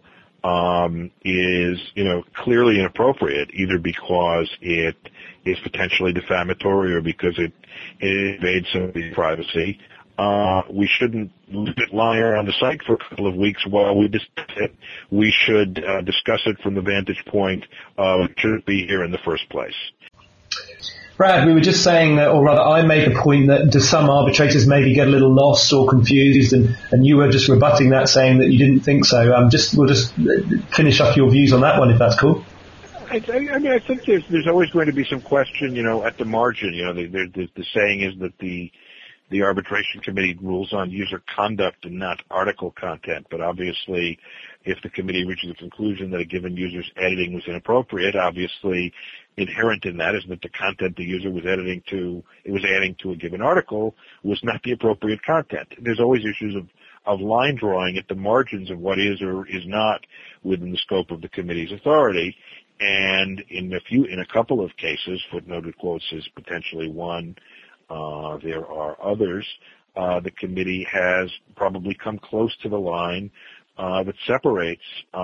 Speaker 2: is, clearly inappropriate, either because it is potentially defamatory or because it invades somebody's privacy, we shouldn't leave it lying around the site for a couple of weeks while we discuss it. We should discuss it from the vantage point of should it be here in the first place.
Speaker 1: Brad, we were just saying, or rather I made the point that do some arbitrators maybe get a little lost or confused, and you were just rebutting that, saying that you didn't think so. We'll just finish up your views on that one, if that's cool.
Speaker 2: I think there's always going to be some question, at the margin. The saying is that the arbitration committee rules on user conduct and not article content, but obviously if the committee reaches a conclusion that a given user's editing was inappropriate, obviously inherent in that is that the content the user was adding to a given article was not the appropriate content. There's always issues of line drawing at the margins of what is or is not within the scope of the committee's authority. And in a couple of cases, footnoted quotes is potentially one. There are others. The committee has probably come close to the line that separates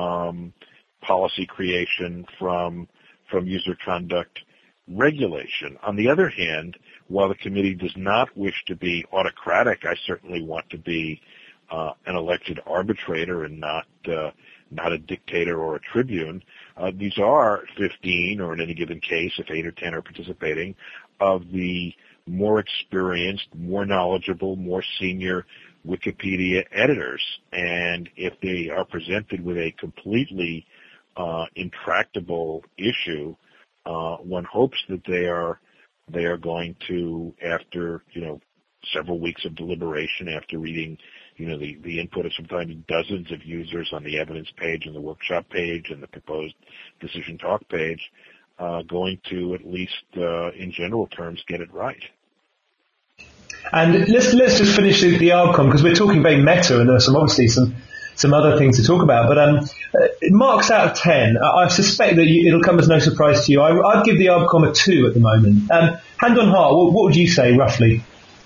Speaker 2: policy creation from user conduct regulation. On the other hand, while the committee does not wish to be autocratic, I certainly want to be an elected arbitrator and not a dictator or a tribune. These are 15, or in any given case, if 8 or 10 are participating, of the more experienced, more knowledgeable, more senior Wikipedia editors. And if they are presented with a completely intractable issue, one hopes that they are going to, after several weeks of deliberation, after reading the input of sometimes dozens of users on the evidence page and the workshop page and the proposed decision talk page, going to at least in general terms get it right.
Speaker 1: And let's just finish the ARBCOM, because we're talking very meta, and there's obviously some other things to talk about. But marks out of 10, I suspect that it'll come as no surprise to you. I'd give the ARBCOM a 2 at the moment. hand on heart, what would you say roughly?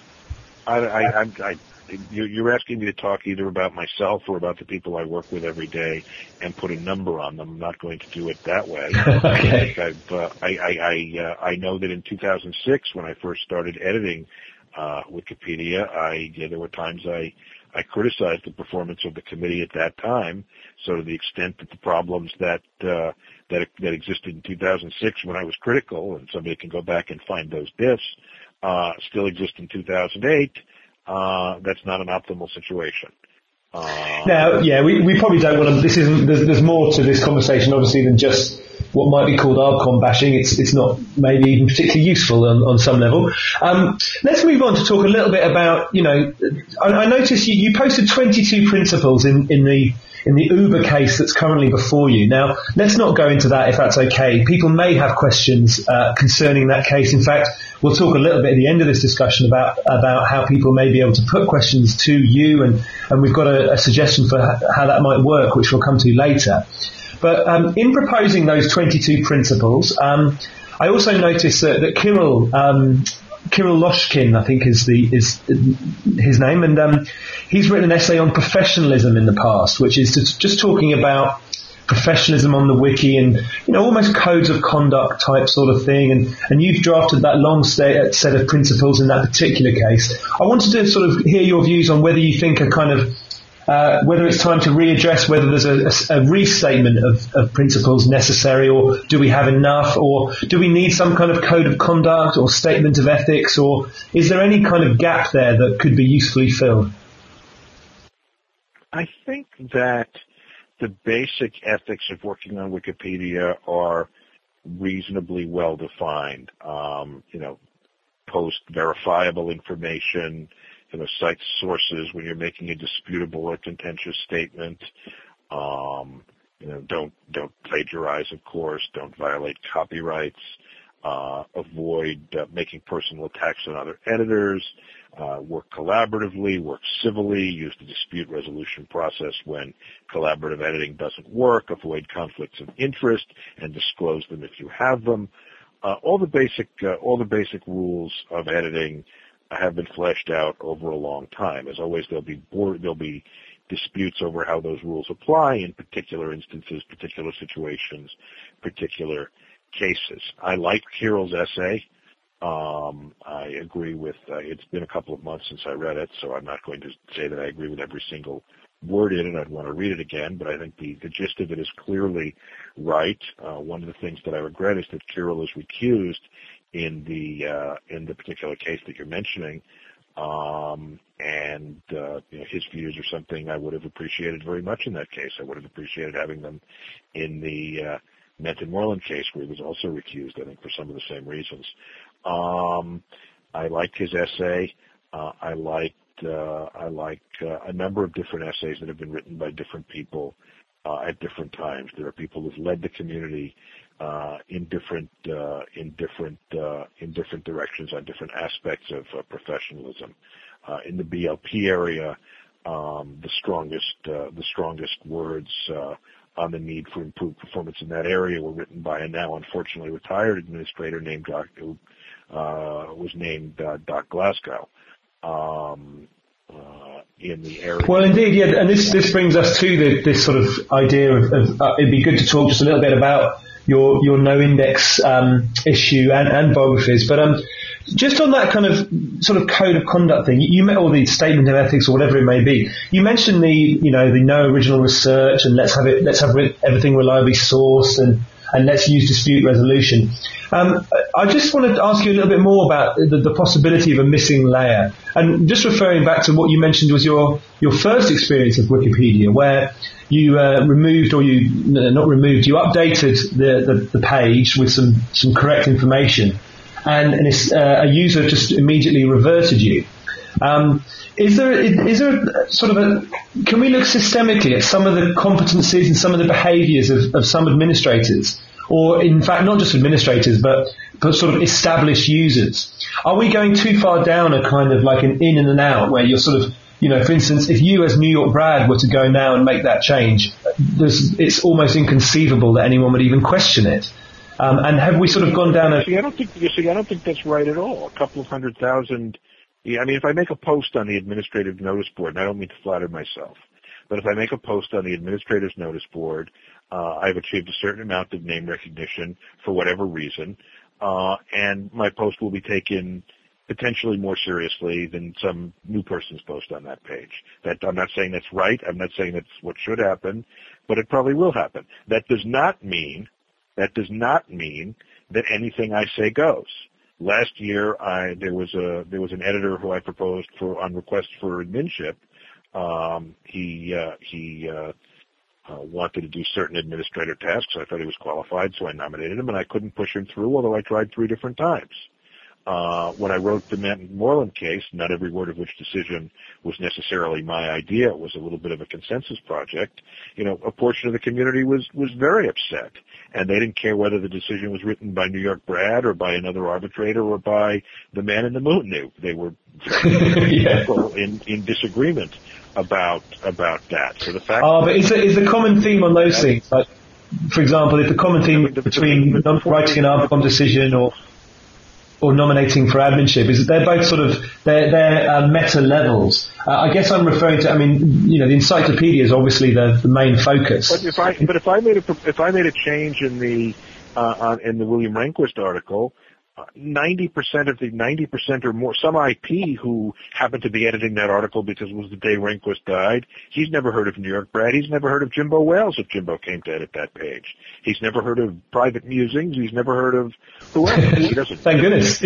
Speaker 2: You're asking me to talk either about myself or about the people I work with every day and put a number on them. I'm not going to do it that way.
Speaker 1: Okay.
Speaker 2: I know that in 2006, when I first started editing Wikipedia, there were times I criticized the performance of the committee at that time. So to the extent that the problems that existed in 2006 when I was critical, and somebody can go back and find those diffs, still exist in 2008, that's not an optimal situation.
Speaker 1: Now, yeah, we probably don't want to. There's more to this conversation, obviously, than just what might be called ARCOM bashing. It's not maybe even particularly useful on some level. Let's move on to talk a little bit about, I noticed you posted 22 principles in the Uber case that's currently before you. Now, let's not go into that if that's okay. People may have questions concerning that case. In fact, we'll talk a little bit at the end of this discussion about how people may be able to put questions to you, and we've got a suggestion for how that might work, which we'll come to later. But in proposing those 22 principles, I also noticed that Kirill Loshkin, I think is his name, and he's written an essay on professionalism in the past, which is just talking about professionalism on the wiki and almost codes of conduct type sort of thing, and you've drafted that long set of principles in that particular case. I wanted to sort of hear your views on whether you think whether it's time to readdress, whether there's a restatement of principles necessary, or do we have enough, or do we need some kind of code of conduct or statement of ethics, or is there any kind of gap there that could be usefully filled?
Speaker 2: I think that the basic ethics of working on Wikipedia are reasonably well defined. Post verifiable information, cite sources when you're making a disputable or contentious statement. Don't plagiarize, of course. Don't violate copyrights. Avoid making personal attacks on other editors. Work collaboratively, work civilly, use the dispute resolution process when collaborative editing doesn't work, avoid conflicts of interest, and disclose them if you have them. All the basic rules of editing have been fleshed out over a long time. As always, there'll be disputes over how those rules apply in particular instances, particular situations, particular cases. I like Kirill's essay. I agree with, it's been a couple of months since I read it, so I'm not going to say that I agree with every single word in it. I'd want to read it again, but I think the gist of it is clearly right. One of the things that I regret is that Kirill is recused in the particular case that you're mentioning, and his views are something I would have appreciated very much in that case. I would have appreciated having them in the Menton Moreland case, where he was also recused, I think, for some of the same reasons. I liked his essay. I liked a number of different essays that have been written by different people at different times. There are people who've led the community in different directions on different aspects of professionalism. In the BLP area, the strongest words on the need for improved performance in that area were written by a now unfortunately retired administrator named Doc Glasgow. In the area.
Speaker 1: Well, indeed, yeah, and this brings us to this sort of idea of it'd be good to talk just a little bit about your no index issue and biographies, but just on that kind of sort of code of conduct thing, you met all the statement of ethics or whatever it may be. You mentioned the no original research and let's have everything reliably sourced and let's use dispute resolution. I just wanted to ask you a little bit more about the possibility of a missing layer. And just referring back to what you mentioned was your first experience of Wikipedia, where you you updated the page with some correct information, and a user just immediately reverted you. Is there sort of can we look systemically at some of the competencies and some of the behaviours of some administrators, or in fact not just administrators but sort of established users? Are we going too far down a kind of like an in and an out where you're sort of, for instance, if you as New York Brad were to go now and make that change, it's almost inconceivable that anyone would even question it. And have we sort of gone down a...
Speaker 2: I don't think that's right at all. A couple of 100,000. Yeah, I mean, if I make a post on the administrative notice board, and I don't mean to flatter myself, but if I make a post on the administrator's notice board, I've achieved a certain amount of name recognition for whatever reason, and my post will be taken potentially more seriously than some new person's post on that page. That I'm not saying that's right. I'm not saying that's what should happen, but it probably will happen. That does not mean that anything I say goes. Last year, there was an editor who I proposed on request for adminship. He wanted to do certain administrator tasks. I thought he was qualified, so I nominated him, and I couldn't push him through, although I tried 3 different times. When I wrote the Matt Moreland case, not every word of which decision was necessarily my idea. It was a little bit of a consensus project. A portion of the community was very upset, and they didn't care whether the decision was written by New York Brad or by another arbitrator or by the man in the moon. They were in disagreement about that. So the fact.
Speaker 1: But is the common theme on those things, like, for example, if the common theme between writing an Arvcom decision or nominating for adminship is that they're both sort of they're meta levels. I guess I'm referring to. I mean, the encyclopedia is obviously the main focus.
Speaker 2: But if I made a change in the William Rehnquist article, 90% or more, some IP who happened to be editing that article because it was the day Rehnquist died, he's never heard of New York Brad. He's never heard of Jimbo Wales if Jimbo came to edit that page. He's never heard of Private Musings. He's never heard of whoever. He doesn't.
Speaker 1: Thank goodness.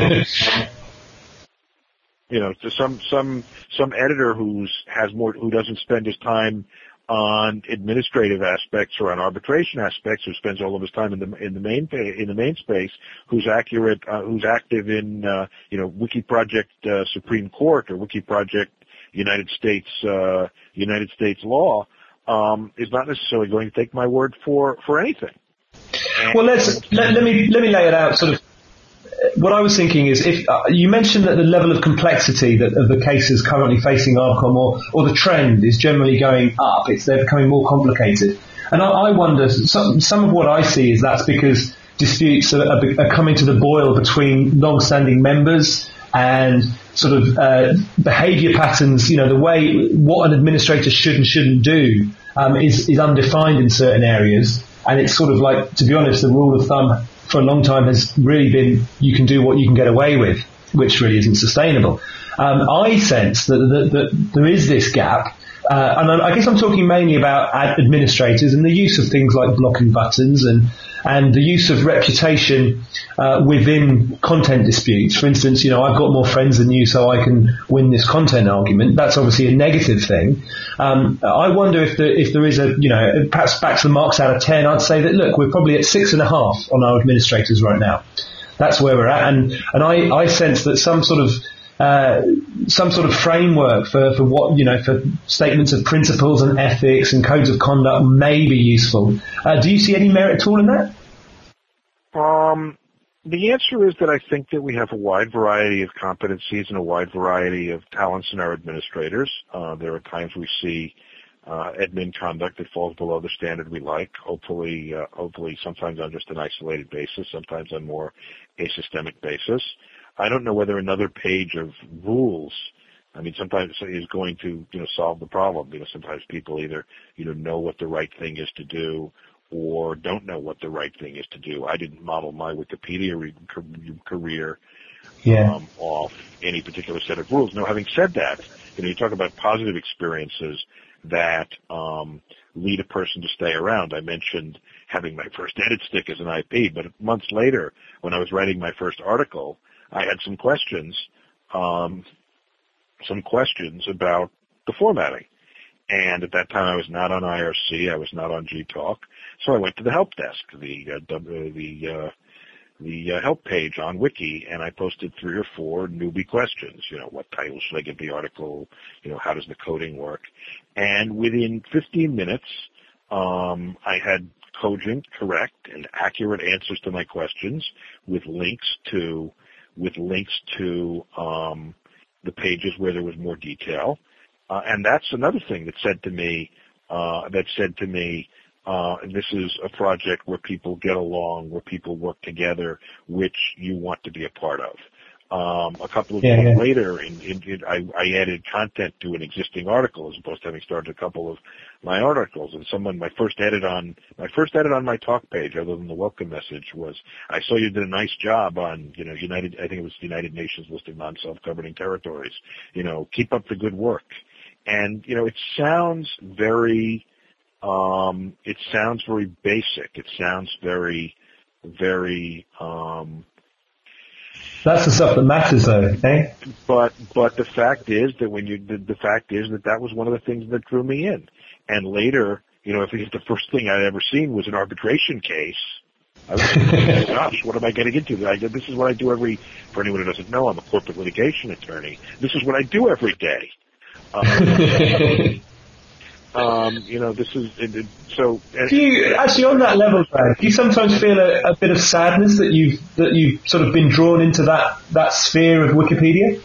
Speaker 2: Some editor who doesn't spend his time on administrative aspects or on arbitration aspects, who spends all of his time in the main space, who's active in Wiki Project Supreme Court or Wiki Project United States law, is not necessarily going to take my word for anything.
Speaker 1: Well, let me lay it out sort of. What I was thinking is, if you mentioned that the level of complexity of the cases currently facing Arvcom, or the trend is generally going up, they're becoming more complicated. And I wonder, some of what I see is that's because disputes are coming to the boil between long-standing members and sort of behaviour patterns. The way what an administrator should and shouldn't do is undefined in certain areas, and it's sort of like, to be honest, the rule of thumb for a long time has really been you can do what you can get away with, which really isn't sustainable. I sense that there is this gap, and I guess I'm talking mainly about administrators and the use of things like blocking buttons and the use of reputation within content disputes. For instance, I've got more friends than you, so I can win this content argument. That's obviously a negative thing. I wonder if there is perhaps back to the marks out of 10, I'd say that, look, we're probably at 6.5 on our administrators right now. That's where we're at, and I sense that some sort of framework for what for statements of principles and ethics and codes of conduct may be useful. Do you see any merit at all in that?
Speaker 2: The answer is that I think that we have a wide variety of competencies and a wide variety of talents in our administrators. There are times we see admin conduct that falls below the standard we like. Hopefully, sometimes on just an isolated basis, sometimes on more a systemic basis. I don't know whether another page of rules, sometimes is going to, solve the problem. Sometimes people either, know what the right thing is to do or don't know what the right thing is to do. I didn't model my Wikipedia career off any particular set of rules. Now, having said that, you talk about positive experiences that lead a person to stay around. I mentioned having my first edit stick as an IP, but months later, when I was writing my first article, I had some questions about the formatting. And at that time, I was not on IRC, I was not on GTalk, so I went to the help desk, the help page on Wiki, and I posted 3 or 4 newbie questions. What title should I give the article? How does the coding work? And within 15 minutes, I had cogent, correct, and accurate answers to my questions with links to the pages where there was more detail. And that's another thing that said to me, and this is a project where people get along, where people work together, which you want to be a part of. A couple of days later, I added content to an existing article as opposed to having started a couple of my articles. And my first edit on my talk page, other than the welcome message, was, "I saw you did a nice job on, I think it was the United Nations list of non-self-governing territories. Keep up the good work." And it sounds very basic. It sounds very, very.
Speaker 1: That's the stuff that matters, though, eh?
Speaker 2: But the fact is that that was one of the things that drew me in. And later, if the first thing I'd ever seen was an arbitration case, I was thinking, gosh, what am I getting into? This is what I do for anyone who doesn't know, I'm a corporate litigation attorney. This is what I do every day. This is so.
Speaker 1: Do you actually, on that level, Brad, do you sometimes feel a bit of sadness that you've sort of been drawn into that sphere of Wikipedia?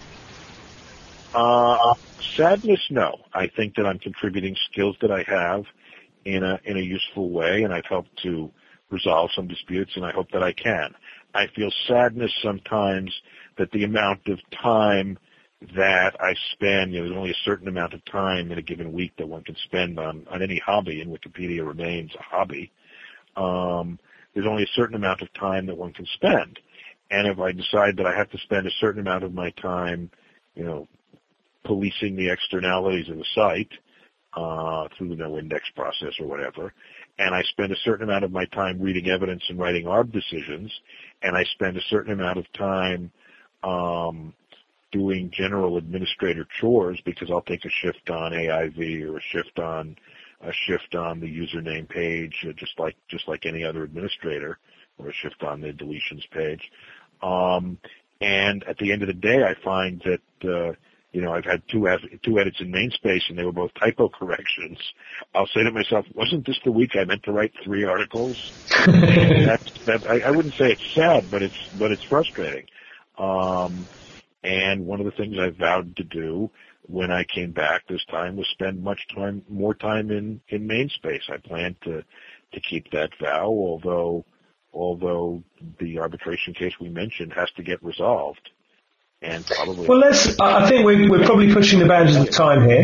Speaker 2: Sadness, no. I think that I'm contributing skills that I have in a useful way, and I've helped to resolve some disputes, and I hope that I can. I feel sadness sometimes that the amount of time that I spend, there's only a certain amount of time in a given week that one can spend on any hobby, and Wikipedia remains a hobby. There's only a certain amount of time that one can spend. And if I decide that I have to spend a certain amount of my time, policing the externalities of the site, through the no index process or whatever, and I spend a certain amount of my time reading evidence and writing ARB decisions, and I spend a certain amount of time, doing general administrator chores because I'll take a shift on AIV or a shift on the username page, just like any other administrator, or a shift on the deletions page. And at the end of the day, I find that, I've had two edits in MainSpace, and they were both typo corrections. I'll say to myself, wasn't this the week I meant to write 3 articles? I wouldn't say it's sad, but it's frustrating. And one of the things I vowed to do when I came back this time was spend more time in MainSpace. I plan to keep that vow, although the arbitration case we mentioned has to get resolved. And probably.
Speaker 1: Well, I think we're probably pushing the boundaries of time here.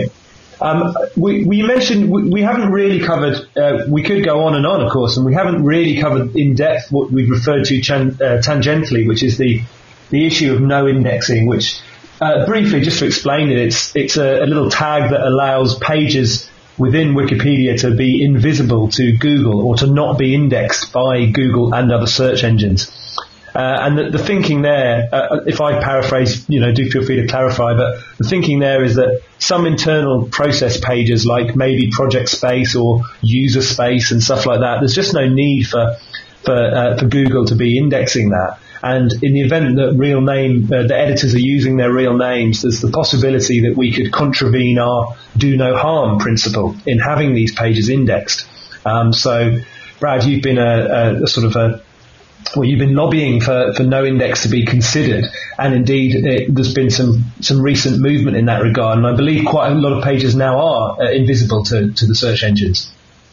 Speaker 1: We mentioned we haven't really covered. We could go on, of course, and we haven't really covered in depth what we've referred to tangentially, which is the issue of no indexing. Which, briefly, just to explain it, it's a little tag that allows pages within Wikipedia to be invisible to Google or to not be indexed by Google and other search engines. And the thinking there, if I paraphrase, do feel free to clarify, but the thinking there is that some internal process pages, like maybe project space or user space and stuff like that, there's just no need for Google to be indexing that. And in the event that the editors are using their real names, there's the possibility that we could contravene our do no harm principle in having these pages indexed. So, Brad, you've been you've been lobbying for no index to be considered, and indeed there's been some recent movement in that regard, and I believe quite a lot of pages now are invisible to the search engines.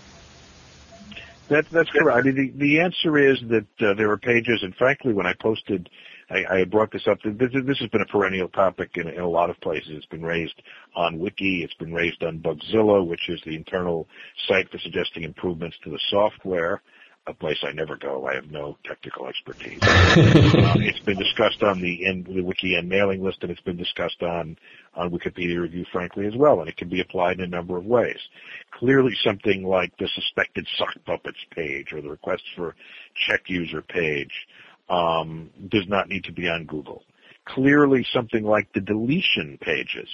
Speaker 2: That's correct. I mean, the answer is that there are pages, and frankly, when I posted, I brought this up. This has been a perennial topic in a lot of places. It's been raised on Wiki. It's been raised on Bugzilla, which is the internal site for suggesting improvements to the software, a place I never go. I have no technical expertise. It's been discussed on the Wiki and mailing list, and it's been discussed on Wikipedia Review, frankly, as well, and it can be applied in a number of ways. Clearly something like the suspected sock puppets page or the request for check user page does not need to be on Google. Clearly something like the deletion pages,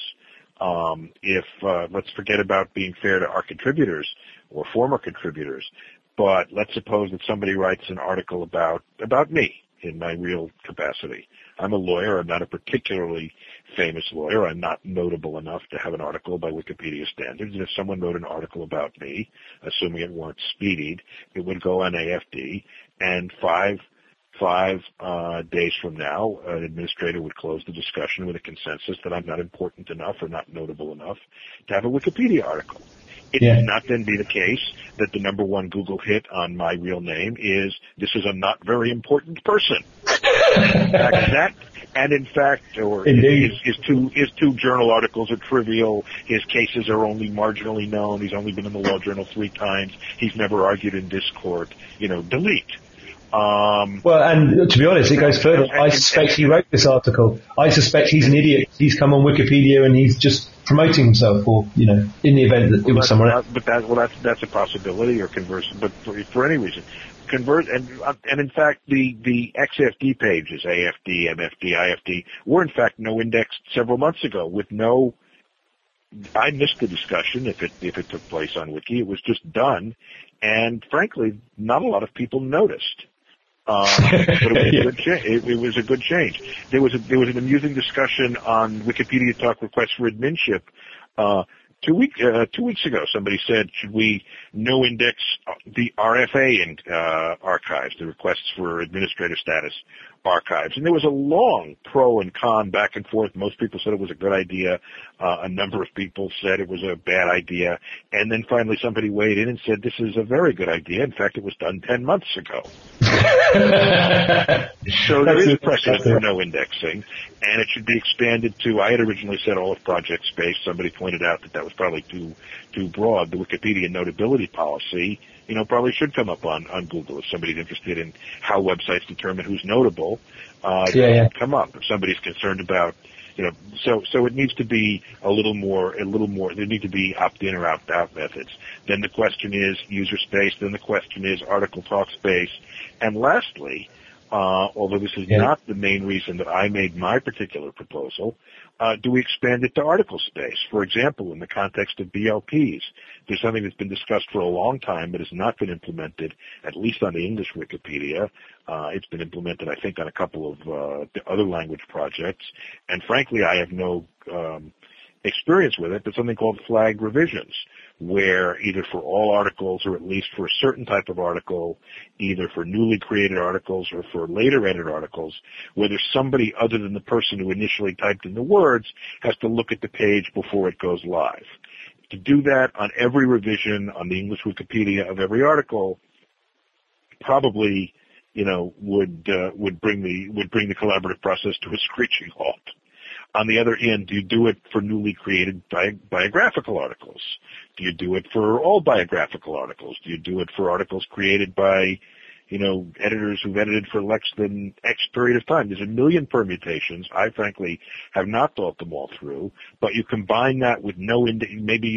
Speaker 2: let's forget about being fair to our contributors or former contributors, but let's suppose that somebody writes an article about me in my real capacity. I'm a lawyer. I'm not a particularly famous lawyer. I'm not notable enough to have an article by Wikipedia standards. And if someone wrote an article about me, assuming it weren't speedied, it would go on AFD, and five days from now, an administrator would close the discussion with a consensus that I'm not important enough or not notable enough to have a Wikipedia article. It should not then be the case that the number one Google hit on my real name is, this is a not very important person. In fact, his two journal articles are trivial. His cases are only marginally known. He's only been in the Law Journal 3 times. He's never argued in this court. Delete.
Speaker 1: Well, and to be honest, it goes further. I suspect he wrote this article. I suspect he's an idiot. He's come on Wikipedia and he's just promoting himself, or in the event that it was someone else.
Speaker 2: But that's a possibility, or converse. But for any reason, and in fact, the XFD pages, AFD, MFD, IFD, were in fact no indexed several months ago with no. I missed the discussion if it took place on Wiki. It was just done, and frankly, not a lot of people noticed. But it was a good change. There was an amusing discussion on Wikipedia Talk requests for adminship. 2 weeks ago, somebody said, should we no index the RFA archives, the requests for administrative status archives? And there was a long pro and con back and forth. Most people said it was a good idea. A number of people said it was a bad idea. And then finally somebody weighed in and said, this is a very good idea. In fact, it was done 10 months ago. So there is precedent for no indexing, and it should be expanded to, I had originally said all of Project Space. Somebody pointed out that was probably too broad. The Wikipedia notability policy, probably should come up on Google if somebody's interested in how websites determine who's notable. Come up if somebody's concerned about, so it needs to be a little more, there need to be opt-in or opt-out methods. Then the question is user space, then the question is article talk space. And lastly, although this is not the main reason that I made my particular proposal, do we expand it to article space? For example, in the context of BLPs, there's something that's been discussed for a long time but has not been implemented, at least on the English Wikipedia. It's been implemented, I think, on a couple of other language projects. And frankly, I have no experience with it, but something called flag revisions, where either for all articles or at least for a certain type of article, either for newly created articles or for later edited articles, whether somebody other than the person who initially typed in the words has to look at the page before it goes live. To do that on every revision on the English Wikipedia of every article probably, would bring the collaborative process to a screeching halt. On the other hand, do you do it for newly created biographical articles? Do you do it for all biographical articles? Do you do it for articles created by, editors who've edited for less than X period of time? There's a million permutations. I frankly have not thought them all through, but you combine that with no index,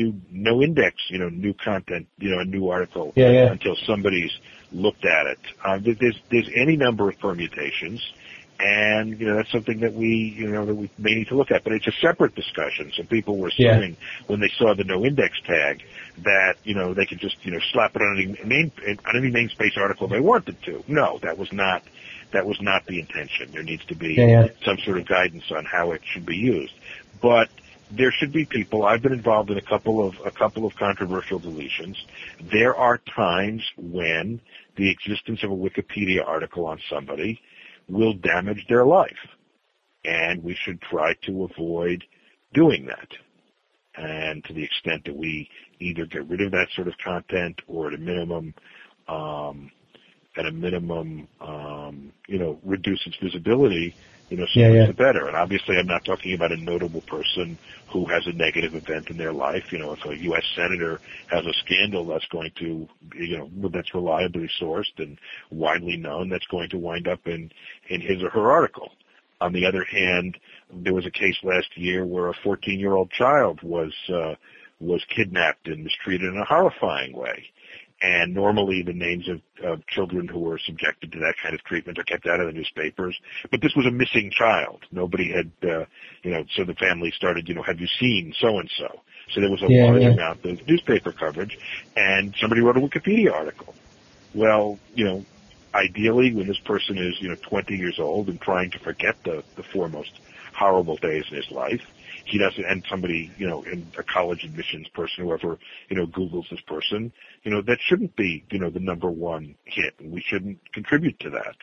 Speaker 2: new content, a new article until somebody's looked at it. There's any number of permutations. And, that's something that we may need to look at. But it's a separate discussion. So people were assuming when they saw the no index tag that, they could just, slap it on any namespace article they wanted to. No, that was not the intention. There needs to be some sort of guidance on how it should be used. But there should be people. I've been involved in a couple of controversial deletions. There are times when the existence of a Wikipedia article on somebody will damage their life. And we should try to avoid doing that. And to the extent that we either get rid of that sort of content or at a minimum, reduce its visibility, so much the better. And obviously I'm not talking about a notable person who has a negative event in their life. If a U.S. senator has a scandal that's going to, that's reliably sourced and widely known, that's going to wind up in his or her article. On the other hand, there was a case last year where a 14-year-old child was kidnapped and mistreated in a horrifying way. And normally the names of children who were subjected to that kind of treatment are kept out of the newspapers. But this was a missing child. Nobody had, so the family started, have you seen so-and-so? So there was a large amount of newspaper coverage, and somebody wrote a Wikipedia article. Well, ideally when this person is, 20 years old and trying to forget the foremost horrible days in his life, he doesn't, and somebody, in a college admissions person, whoever, Googles this person, that shouldn't be, the number one hit, and we shouldn't contribute to that.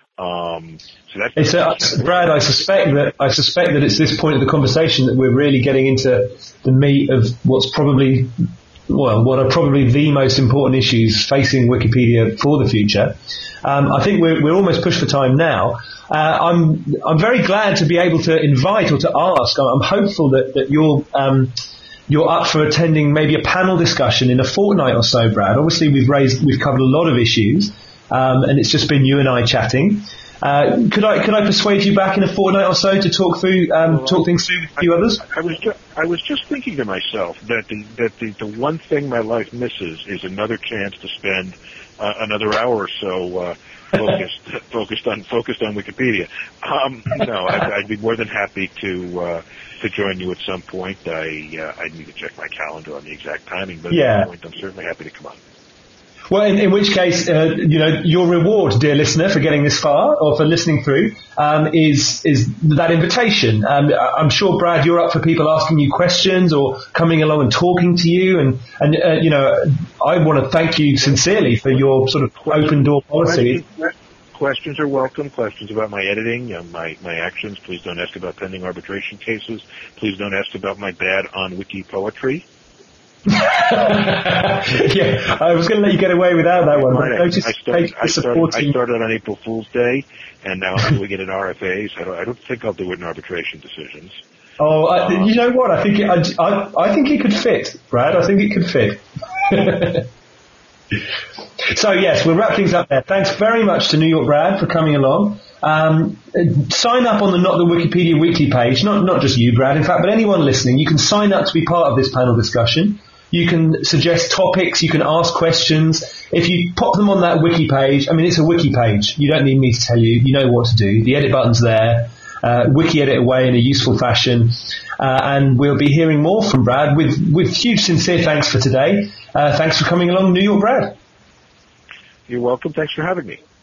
Speaker 1: Brad, I suspect that it's this point of the conversation that we're really getting into the meat of what's probably what are probably the most important issues facing Wikipedia for the future. I think we're almost pushed for time now. I'm very glad to be able to invite or to ask. I'm hopeful that you're up for attending maybe a panel discussion in a fortnight or so, Brad. Obviously, we've covered a lot of issues, and it's just been you and I chatting. Could I persuade you back in a fortnight or so to talk things through with a few others?
Speaker 2: I was just thinking to myself that the one thing my life misses is another chance to spend another hour or so focused on Wikipedia. No, I'd be more than happy to join you at some point. I need to check my calendar on the exact timing, but at some point I'm certainly happy to come on.
Speaker 1: Well, in which case, your reward, dear listener, for getting this far or for listening through, is that invitation. I'm sure, Brad, you're up for people asking you questions or coming along and talking to you, and I want to thank you sincerely for your sort of open door policy.
Speaker 2: Questions are welcome. Questions about my editing, my actions. Please don't ask about pending arbitration cases. Please don't ask about my bad on wiki poetry.
Speaker 1: Yeah, I was going to let you get away without that one.
Speaker 2: I started on April Fool's Day, and now I'm doing it in RFAs. I don't think I'll do it in arbitration decisions.
Speaker 1: Oh, you know what? I think it could fit, Brad. I think it could fit. So yes, we'll wrap things up there. Thanks very much to New York Brad for coming along. Sign up on the Not the Wikipedia Weekly page. Not just you, Brad, in fact, but anyone listening. You can sign up to be part of this panel discussion. You can suggest topics. You can ask questions. If you pop them on that wiki page, I mean, it's a wiki page. You don't need me to tell you. You know what to do. The edit button's there. Wiki edit away in a useful fashion. And we'll be hearing more from Brad with huge sincere thanks for today. Thanks for coming along, New York Brad.
Speaker 2: You're welcome. Thanks for having me.